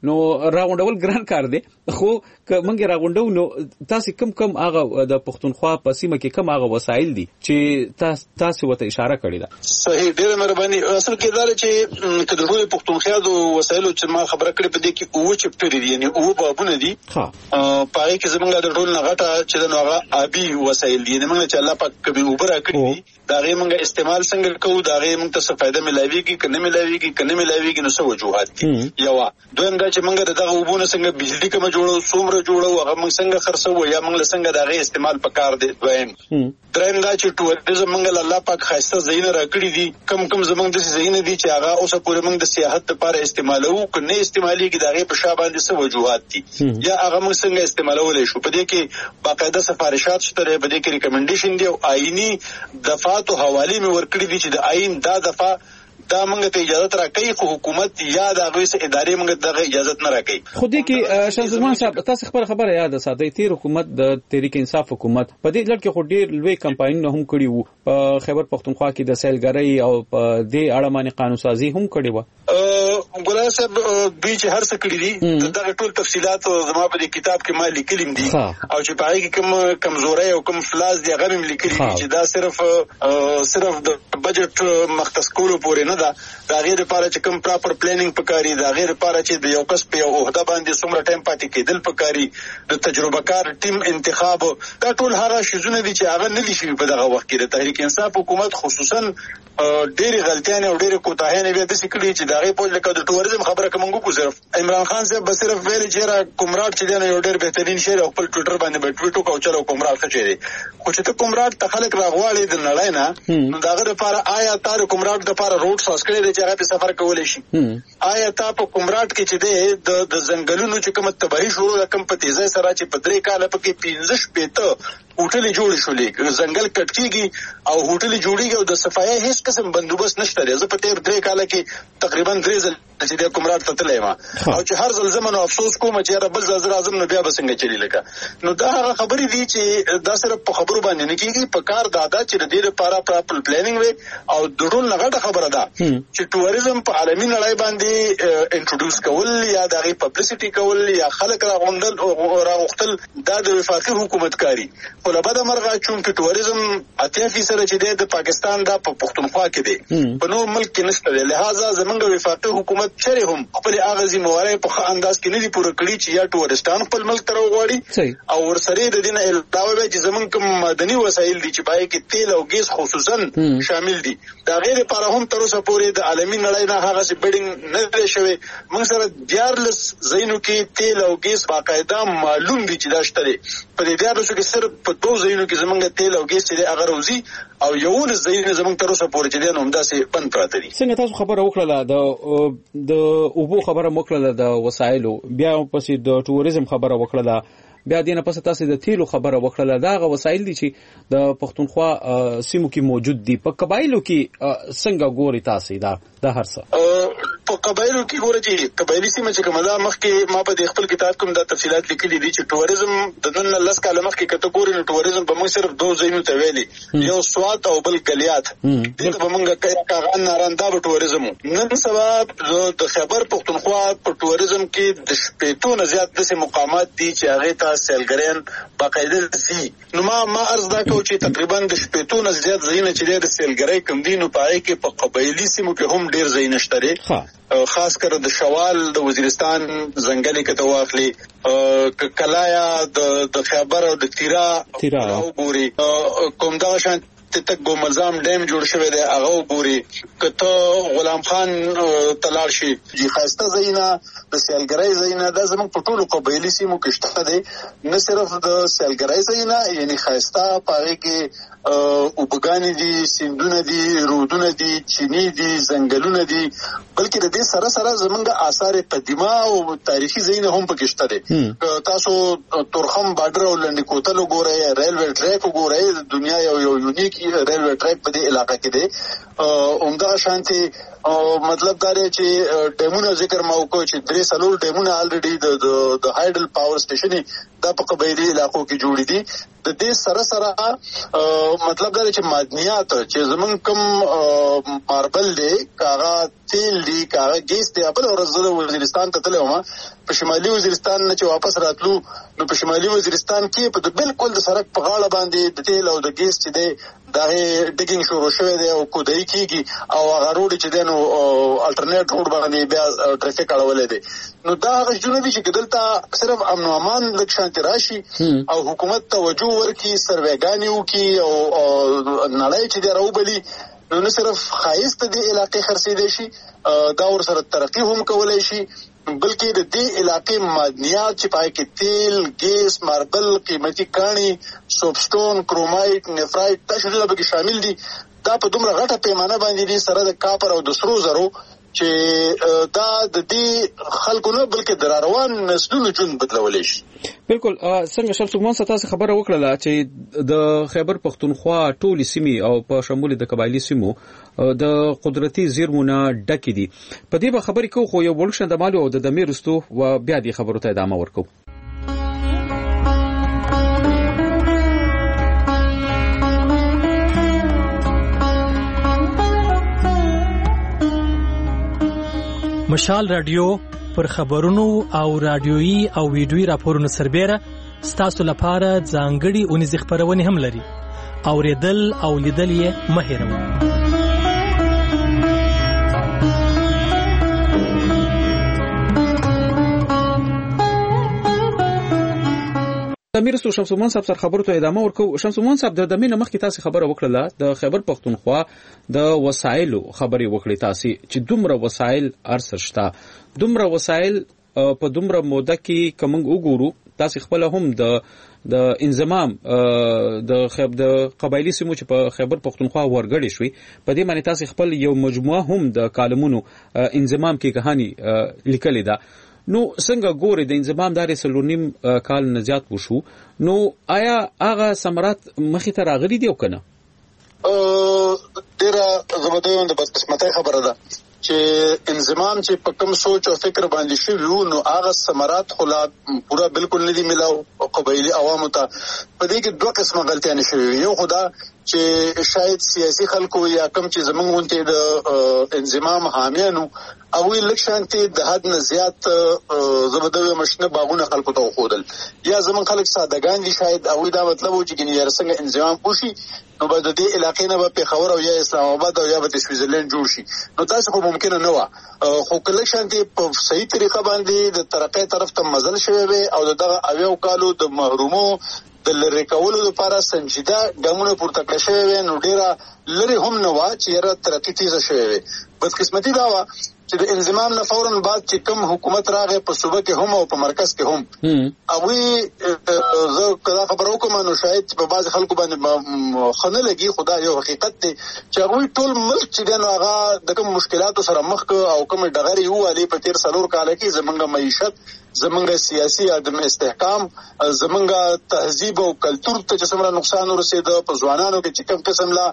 D: نو راغونډول ګران کار دی خو منګ راغونډو نو تاسو کم هغه د پښتونخوا په سیمه کې کم هغه وسایل دي چې تاسو وته اشاره کړی ده
E: صحیح ډېر مهرباني اصل کې دا چې کله ټول پښتونخوا د وسایلو چې ما خبره کړې په دې کې او چپټر دي یعنی او بابونه دي پای کې زمونږ د ټول نغټه چې د نوغه آبي وسایل دي موږ چې الله پاک کبي وبره کړی دا غي موږ استعمال څنګه کوو دا غي موږ ته څه فائدہ ملایويږي کنه ملایويږي نو څه وجوهات دي یو دویم دا چې موږ دغه وبونه څنګه بجلی کوم جوړو څومره جوړو هغه موږ څنګه خرڅو یا موږ څنګه دا غي استعمال پکار دي دویم دریم دا چې ټوریزم موږ الله پاک خاصه زینه راکړي دي کم زمونږ د زینه دي چې هغه اوسه پورې موږ د سیاحت لپاره استعمالو کنه استعمالي کې دا غي په شابه باندې څه وجوهات دي یا هغه موږ څنګه استعمالولای شو په دې کې باقاعده سفارشات شته په دې کې ریکمنډیشن دی او آئینی دفعات او حواله مې ورکړي دي چې د آئین دا دفعه دا موږ ته اجازه راکړي خو حکومت یا د غوښ ادارې موږ ته اجازه نه راکړي
D: خو دې کې شمسمان صاحب تاسو خبره یاد ساتئ تیر حکومت د تحریک انصاف حکومت په دې لړ کې خو ډیر لوی کمپاین هم کړی وو په خیبر پختونخوا کې د سیلګرۍ او په دې اړه باندې قانون سازي هم کړی و
E: ګلای صاحب دوی چې هر څه کړی دي دا ټول تفصيلات زما په کتاب کې ما لیکلم دي او چې پای کې کوم کمزوري او کوم فلاس دي هغه هم لیکلي چې دا صرف د بجټ مختص کولو پورې نه دا غیر لپاره چې کوم پراپر پلانینګ پکاري دا غیر لپاره چې د یو کس په یو عہده باندې څومره ټایم پاتې کېدل پکاري د تجربه کار ټیم انتخاب دا ټول هغه شیزونه دي چې هغه نه دي شوي په دغه وخت کې د تحریک انصاف حکومت خصوصا ډېری غلطیاں او ډېری کوتاهیاں به د سکړي چې دغه په لکه د ټوریزم خبره کومګو کو صرف عمران خان صاحب بس صرف ویل چې را کومراټ چې دی یو ډېر بهترین شعر او خپل ټویټر باندې به ټویټو کو چلو کومراټ څه چي خو چې ته کومراټ ته خلک راغواړي د نړۍ نه نو دغه لپاره آیا تار کومراټ د لپاره روډ ساس کړی دی چې هغه په سفر کولای شي آیا تا په کومراټ کې چې دی د ځنګلونو چې کوم تباہي شروع د کم په تیزه سره چې په 3 کال په کې 15 شپته هوټل جوړ شولې ځنګل کټ کیږي او هوټل جوړیږي او د صفایي هیڅ قسم بندوبست نشته زه په تیر 3 کال کې تقریبا 3 ځل چې د کومراټ ته تلم او چې هر ځل زمونږ افسوس کوم چې رب العزت اعظم نو بیا بسنګ چلی لګا نو دا هغه خبرې دي چې دا صرف په خبرو باندې نه کیږي په کار دادا چې د دې لپاره پراپر پلانینګ وي او د ټول نغړه خبره ده چې ټوریزم په عالمي نړۍ باندې انټروډوس کول یا د پبلسټي کول یا خلک راغونډل او راغختل دا د وفاقي حکومت کاری خو له بده مرغه چې ټوریزم 80% چې د پاکستان د پښتونخوا کې دی په نور ملک کې نشته لہذا زمونږ وفاقي حکومت چره هم خپل اغازي موارد په انداز کې نه دي پوره کړی چې یا ټورستان خپل ملک ته وغواړي او ورسره د دین علاوه چې زمونږ کوم مدني وسایل دي چې پای کې تیل او ګیس خصوصا شامل دي دا غیر لپاره هم تر اوسه پورې د عالمي نړۍ نه هغه څه بډینګ نه لري شوی موږ سره دیارلس زینو کې تیل او ګیس باقاعده معلوم دي چې دا شته په دې دیارلس کې صرف په 2 زینو کې زمونږ تیل او ګیس چې هغه روزي او یو زین زمونږ تر اوسه پورې چې نو همداسې بند پراته دي
D: څنګه تاسو خبره وکړه د اوبو خبره وکړه د وسایلو بیا پسې د ټوریزم خبره وکړه بیا دینه پس تاسو د تیلو خبره وکړه دا غو وسایل دي چې د پښتونخوا سیمو کې موجود دي په قبایلو کې څنګه ګوري تاسو دا هر څه
E: په قبایلو کې ګوري چې قبایلی سیمه چې کومه ده مخکې ما په خپل کتاب کوم د تفصيلات لیکلي دي چې ټوریزم د نن لس کاله مخکې کټګوري نو ټوریزم به موږ صرف 2 ځایونو ته ویلي یو سوات او بل کلیات دغه به موږ کاغان نارندا په ټوریزم نن سبا د خیبر پښتونخوا په ټوریزم کې د شپېتو نه زیات د مقامات دي چې هغه ته سیلګرین باقاعده سي نو ما عرض دا کو چې تقریبا د شپېتو نه زیات ځایونه چې د سیلګرۍ کم دي نو پای کې په قبایلی سیمو کې هم ډیر ځای نشته خاص کر د شوال د وزیرستان ځنګلې کې تواخلي کلایا د خیبر او د تیرا وګوري کوم دا شان تک ګوملزام ډیم جوړ شوی دی هغه وګوري کته غلام خان تلار شي چې خاصه زینا د سیلګرۍ زینا د زموږ په ټولو قبایلی سیمو کې شته دي نه صرف د سیلګرۍ زینا یعنی خاصه پاره کې وبګانی دي سیندونه دي رودونه دي چینی دي ځنګلونه دي بلکې د دې سره سره زمونږ آثار قدیمه او تاریخي زینا هم پکې شته دي تاسو تورخم بارډر او لنډ کوتل وګورئ ریلوی ټریک وګورئ د دنیا یو یونیک ریلوی ټریک په دې علاقې کې دی عمده شانتي مطلب دا دی چې ډیمونو ذکر ما وکړو چې 3 ډیمونه الریډي د هایډل پاور سټیشن دا په قبایلی علاقو کې جوړې دي. د دې سره مطلب دا دی چې معدنیات چې زمونږ کوم ماربل دی کاغه تیل دی کاغه ګیس دی په ورځ وزیرستان ته تللی وم په شمالي وزیرستان نه چې واپس راتلو نو په شمالي وزیرستان کې په بالکل د سړک په غاړه باندې د تیل او د ګیس چې دی دا ډیګینګ شروع شوی دی او کودای کیږي او هغه روډ چې دی نو الټرنیټ روډ باندې بیا ټریفیک اړولې دی. نو دا هغه جنوبي چې دلته صرف امن او امان لږ شانتي راشي او حکومت توجه ورکړي سروېګانې وکړي او نړۍ چې دی راوبلي نو نه صرف ښایست د علاقې خرڅېدی شي دا ورسره ترقي هم کولی شي بلکې د دې علاقې معدنیات چې پای کې تیل ګیس ماربل قیمتي کاڼي سوپسټون کرومایټ نفرایټ دا شیزونه پکې شامل دي. دا په دومره غټه پیمانه باندې دي سره د کاپر او د سرو زرو چې دا د دې خلکو نه بلکې د روان نسلونو ژوند بدلولی شي.
D: بالکل څنګه شمس المان تاسو خبره وکړه چې د خیبر پختونخوا ټولې سیمې او په شمول د قبایلی سیمو د قدرتي زیرمونه ډکې دي. په دې به خبرې کوو خو یو ولکشن د مالو او د دمیر رستو و بیا دې خبرو ته ادامه ورکو.
F: مشال رادیو پر خبرونو او رادیويي او ویډیويي راپورونو سربېره ستاسو لپاره ځانګړي اونیزې خبرونه هم لري. اوریدل او لیدل یې مه هېروئ.
D: امیر سو شمس المان صاحب سره خبرو ته ادامه ورکو. شمس المان صاحب د دمینه مخکې تاسو خبره وکړه د خیبر پختونخوا د وسایلو خبرې وکړې تاسو چې دومره وسایل ارسشتا دومره وسایل په دومره موده کې کوم وګورو تاسو خپل هم د انضمام د قبایلی سیمو چې په خیبر پختونخوا ورګړې شوي په دې معنی تاسو خپل یو مجموعه هم د کالمونو انضمام کې کہانی لیکلې ده. نو څنګه ګوري د انضمام داري سلونیم کال نزيات وشو نو آیا هغه ثمرات مخې ته راغلي دي او کنه؟
E: ډیره زموږ د بدقسمتۍ خبره ده چې انضمام چې په کوم سوچ او فکر باندې شوی نو هغه ثمرات خلا پورا بالکل نه دي ملاو قبایلی عوامو ته. په دې کې دوه قسمه غلطیاں شوي. یو خدا چې شاید سیاسي خلکو یا کم چې زمونږ ونته د انضمام حامیانو او لکشانتي د حد نه زیات زبدوي مشنه باغونه خلکو ته خودل یا زمون خلک سادهګان دي شاید او دا مطلب و چې ګنیر څنګه انضمام وشي نو به د دې علاقې نه په خبر او یا اسلام آباد او یا په سویټزرلند جوړ شي. نو تاسو خو ممکن نه و خو کله شانتي په صحیح طریقه باندې د ترقې طرف ته مزل شوی او دغه اویو کالو د محرومو د لری کولو لپاره سنجیده ګامونه پورته کړی شوی نو ډیره لری هم نه و چې را ترقی تیزه شوی. بدقسمتي دا و چې د انضمام نه فورن بعد چې کوم حکومت راغی په صوبه کې هم او په مرکز کې هم او زه کله خبرو کوم نو شاید په بعض خلکو باندې خنه لګي خدای یو حقیقت دی چې هغه ټول ملک چې دنو هغه د کوم مشکلاتو سره مخ او کوم ډغري هو علي په تیر سلور کال کې زمونږه معیشت زمونږه سیاسي عدم استحکام زمونږه تهذیب او کلچر ته چې څومره نقصان ورسېد په ځوانانو کې چې کوم قسم لا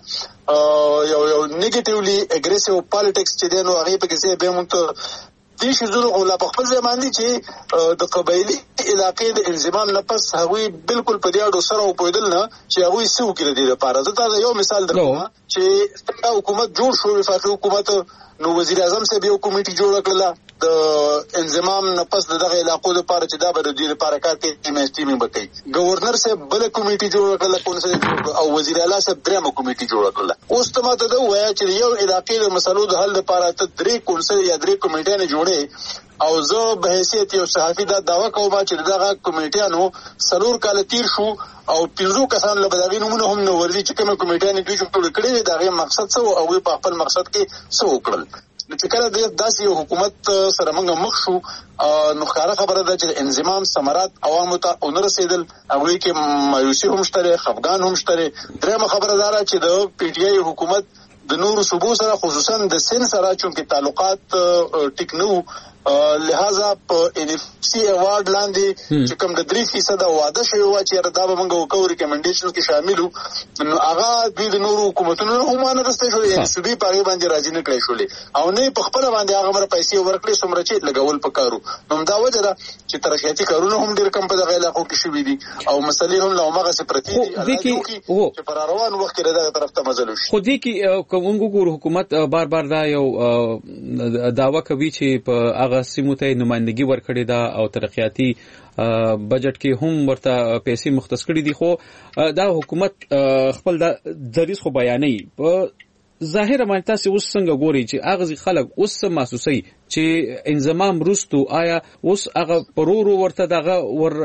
E: یو نیگیټیولی اګریسیو پالیټکس چې دنو هغه په کې به مونږ دې شزونو غلا په خپل ځای باندې چې د قبایلی علاقې د انضمام نه پس هغوی بالکل په دې اړه سره وپویدل نه چې هغوی څه وکړي د لپاره. زه تاسو یو مثال درکوم چې څنګه حکومت جوړ شو وفاقي حکومت نو وزیر اعظم صاحب یو کمیټي جوړ کړله د انضمام نه پس دغه علاقو لپاره چې دا به د دې لپاره کار کوي ایمستیمینګ وکړي. گورنر صاحب بل کمیټي جوړ کړله کونسل او وزیر اعلی صاحب درېمه کمیټي جوړ کړله. اوس ته ماته دا وایي چې یو علاقې د مسلو د حل لپاره ته درې کونسل یا درې کمیټې نه جوړې او زه به حیثیت یو صحافي دا دعوه کوم چې دغه کمیټیانو سلور کال تیر شو او 15 کسان له بداوی نمونه هم نو ورځي چې کومه کمیټه دوی جوړ کړې دا غي مقصد څه او په خپل مقصد کې څه وکړل. چې کله د داسې یو حکومت سره موږ مخ شو نو ښکاره خبره ده چې انضمام ثمرات عوامو ته ونرسېدل هغوی کې مایوسي هم شته خفګان هم شته. درېمه خبره دا ده چې د پی ټی آی حکومت د نورو صوبو سره خصوصا د سند سره چونکې تعلقات ټیک نه لہذا په NFC ایوارډ لاندې چې کوم د 3% واده شوی و چې دا به موږ وکړو ریکمنډیشن کې شاملو نو هغه د نورو حکومتونو هم نه رسته شو NCB په باندې راځي نه کړی شولې او نه په خپل باندې هغه مر پیسې ورکړي څومره چې لګول پکارو نو دا وجه ده چې ترقیاتي کارونه هم ډیر کم په دغه علاقو کې شوي دي او مسلې هم له هغه څخه پرتی دي چې پر روان وخت کې دغه طرف ته مزل شي
D: خو دې کې کوم ګور حکومت بار دا یو داوا کوي چې په هغه سیمو ته نمائندګي ورکړي دا او ترقیاتي بجټ کې هم ورته پیسې مختص کړي دي خو دا حکومت خپل د دریس خو بیانې په ظاهر باندې تاسو اوس څنګه ګوري چې اغه خلک اوس محسوسي چې انضمام روستو آیا اوس هغه پرورو ورته دغه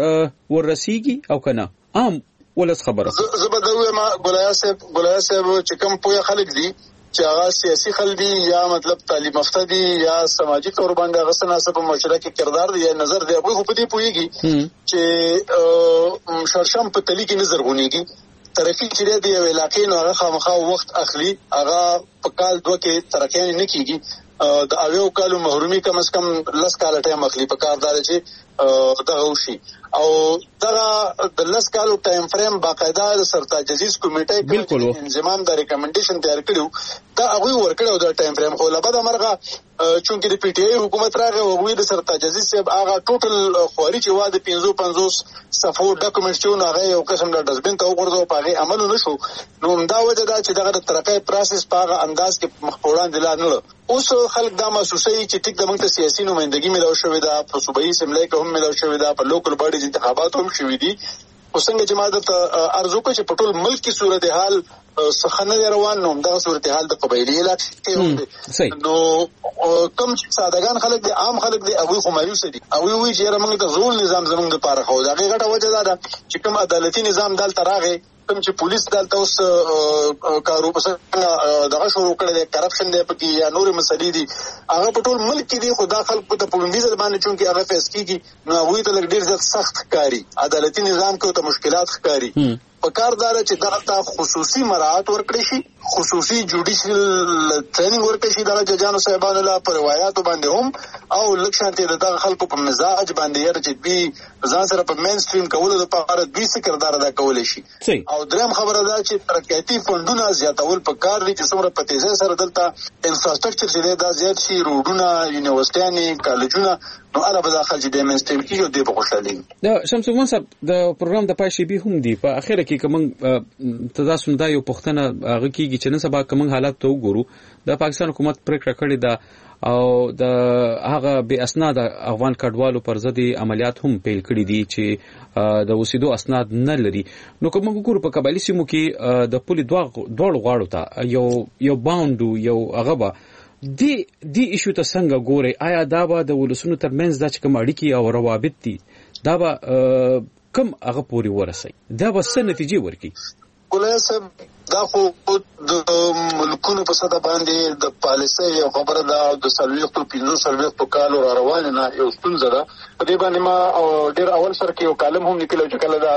D: ورسیږي او کنه عام ولس خبره
E: زبدوي ما ګولایا صاحب چې کوم پوهه خلک دي چې هغه سیاسي خلک دي یا مطلب تعلیم یافته دي یا سماجی تور باندې هغه سناسب مشره کې کردار دی یا نظر دی هغه په دې پوهیږي چې شرشم په تلی کې نظر غونیږي ترقی چې دی یو علاقې نو هغه خامخا وخت اخلي هغه په کال 2 کې ترقی نه کیږي د اویو کالو محرومي کم از کم 10 کال ټایم اخلي په کاردار چې دغه وشي او دغه د 10 کالو ټایم فریم باقاعده سرتاج عزیز کمیټه کې انضمام د ریکمنډیشن تیار کړو دا هغه ورکړو د ټایم فریم خو لبد مرغه چونکې د PTI حکومت راغی او وی د سرتاج عزیز صاحب هغه ټوټل خوري چې واده 55 صفو ډاکومنټ چې هغه یو قسم د ډسبین ته وګرځو په هغه عمل نشو نو دا وجه دا چې دغه ترقی پروسس په هغه انداز کې مخپوران دلانه اوس خلک دا محسوسي چې ټیک د موږ سیاسي نمائندګي ملو شوې ده په صوبایي اسمبلی کې هم ملو شوې ده په لوکل باډیز انتخابات هم شوې دي خو څنګه چې ما د ارزو کوي چې په ټول ملک کې صورتحال څخه روان نو دا صورتحال د قبایلی علاقې هم نو کم سادهګان خلک دي عام خلک دي هغه خو مایوس دي او وی چې موږ د زول نظام زموږ لپاره خو دا غټه وجه ده چې کوم عدالتي نظام دلته راغی کوم چې پولیس دلته اوس کارو په څنګه دغه شروع کړل دي کرپشن دی پکې یا نور مسلې دي هغه په ټول ملک کې دي خدا خلکو ته په لومړي ځل باندې چونکی هغه فیصله کیږي نو هغه ته ډیر زیات سخت ښکاری عدالتي نظام کې ته مشکلات ښکاری پکاردار چې دغه خصوصي مراعات ورکړي شي خصوصي جوډیشل ټریننګ ورکړي شي د ججانو صاحبانو لا پر روایتو باندې هم او لکشانته دغه خلکو په مزاج باندې یره چې دوی ځان سره په مین سټریم کولو لپاره دوی څه کردار ادا کولای شي او دریم خبره ده چې ترقیاتي فندونه زیاتول په کار دي چې څومره په تیزه سره دلته انفراستراکچر چې دا زیات شي روډونه یونیورسيټي کالجونه نو اله به داخل چې د مین سټریم کې یو دی په خوشالي
D: د شمس الدین صاحب د پروګرام د پای شي به هم دی په اخر کې کوم تاسو دا یو پښتنه هغه کېږي چې نن سبا کوم حالات ته وګورو د پاکستان حکومت پریکړه کړې ده او د هغه بے اسناد افغان کډوالو پر ضد عملیات هم پیل کړي دي چې د وسیدو اسناد نه لري نو کوم وګورو په قبایلی سیمو کې د پولی دوړ غواړو ته یو باوندو یو هغه دی ایشو ته څنګه ګوري آیا دا به د ولسونو ترمنځ د کوم اړیکې او روابط دي دا به کم هغه پوری ورسي دا به څه نتیجې ورکړي
E: ګولای صاحب دا خو د ملکونو په ساده باندې د پالیسۍ یو خبره ده د سلويختو 15 کالو روان نه یو ستونزه ده په دې باندې ما ډیر اول سره کې یو کالم هم لیکلو چې کله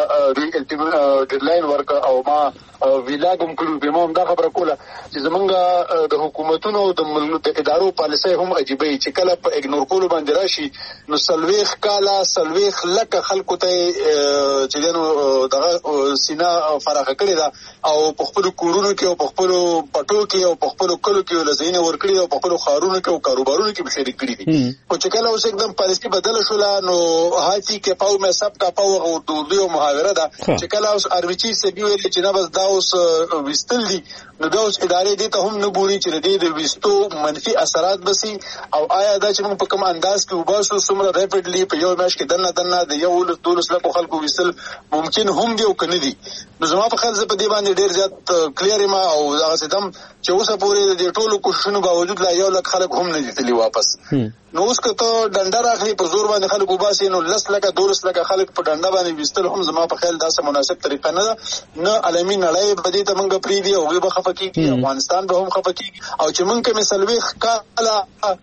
E: دا ډیډلاین ورک او ما ویلاګم کړو به مو دا خبره کوله چې زمونږ د حکومتونو د ادارو پالیسۍ هم عجیبه چې کله په اګنور کولو باندې راشي نو سلويخ کالا سلويخ لکه خلکو ته چې دنو دغه سینا فراغ کړی دا او په خپل کورونو کې او په خپل پټو کې او په خپل کلو کې ولزینه ورکړي او په خپل خارونو کې او کاروبارونو کې شریک کړي دي او چې کله اوس एकदम پالیسي بدل شول نو هاتی کې پاو مې سب کا پاو او دوی محاوره ده چې کله اوس اروچی سبي ویل چې نه بس دا اوس وستل دي نو دا اوس ادارې دي ته هم نه ګوري چې د وستو منفي اثرات بسي او آیا دا چې موږ په کوم انداز کې وباسو سمره ریپیډلی په یو میاش کې دنه د یو دولس لکه خلکو وستل ممکن هم دی او کنه دي نو زما په خیال په دې باندې ډیر زیات کلیر ما او هغه سدم چې اوسه پورې د ټولو کوششونو باوجود لا یو لک خلک هم نه دي واپس نو اوس که ته ډنډه راخلي په زور باندې خلک وباسي نو 10 لکه 12 لکه خلک په ډنډه باندې وستل هم زما په خیال دا سم مناسب طریقه نه ده نه عالمي نړۍ بدی ته موږ پری دی او به خفقي افغانستان به هم خفقي او چې موږ کې مثلوي کاله قربان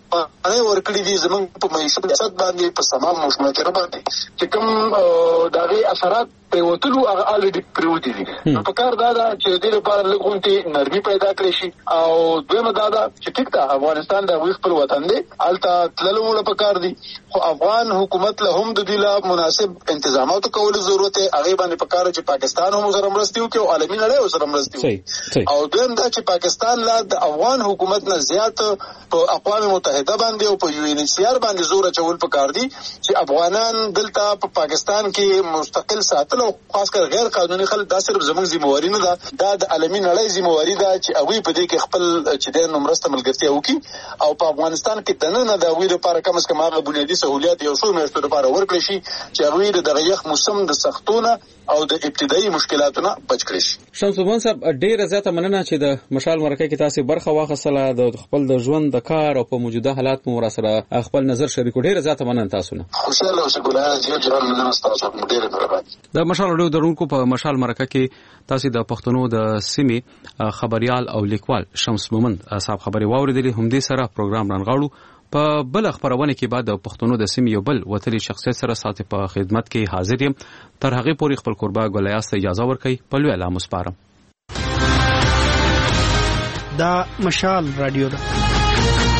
G: ورکړي دي زمونږ په معیشت باندې په تمام مشمولیت باندې چې کوم دغه اثرات پریوتلو هغه الریډي پریوتی دي. په کار دا چې د لپاره لګونتي نرمي پیدا کړی شي او دویمه دا چې ټیک ده افغانستان د خپل وطن دی الته تللو په کار دي خو افغان حکومت له هم د دې مناسب انتظامات کول ضرورت هغه باندې په کار چې پاکستان هم سره مرستي وکړي او عالمي نړۍ سره مرستي وکړي او دویم دا چې پاکستان لا د افغان حکومت نه زیات په اقوام متحده باندې او په یو ان ایچ سی آر باندې زور چول په کار دي چې افغانان دلته په پاکستان کې مستقل ساتل او خاص کر غیر قانوني خلک دا صرف زموږ ذمہواری نه ده دا د عالمي نړۍ ذمہواری ده چې هغه په دې کې خپل چې د نمرسته ملګرتیا وکړي او په افغانستان کې دنه د هغه لپاره کم از کم هغه بنیادی سہولیات یو څو میاشتو لپاره ورکړي شي چې هغه د یخ موسم د سختونه او د ابتدایي مشکلاتونو بچ کړي شي.
D: شمس الدین صاحب ډیره زیاته مننه چې د مشال مرکه کې تاسو برخه واخصله د خپل د ژوند د کار او په موجوده حالات مو سره خپل نظر شریکو. ډیره زیاته مننه تاسو نه.
G: خوشاله اوسئ ګلان چې جوړ مننه تاسو ډیره مهرباني.
D: د مشال رادیو درونکو په مشال مرکه کې تاسو د پښتنو د سیمې خبريال او لیکوال شمس مومند صاحب خبري واوریدلې. هم دې سره پروګرام رانغاړو په بل خبرونه کې بعد د پښتنو د سیمې یو بل وتلی شخصیت سره ساتي په خدمت کې حاضر یم. تر هغه پورې خپل قربا ګلیاس ته اجازه ورکړئ. په لوی اعلان مسپارم.
J: دا مشال رادیو ده.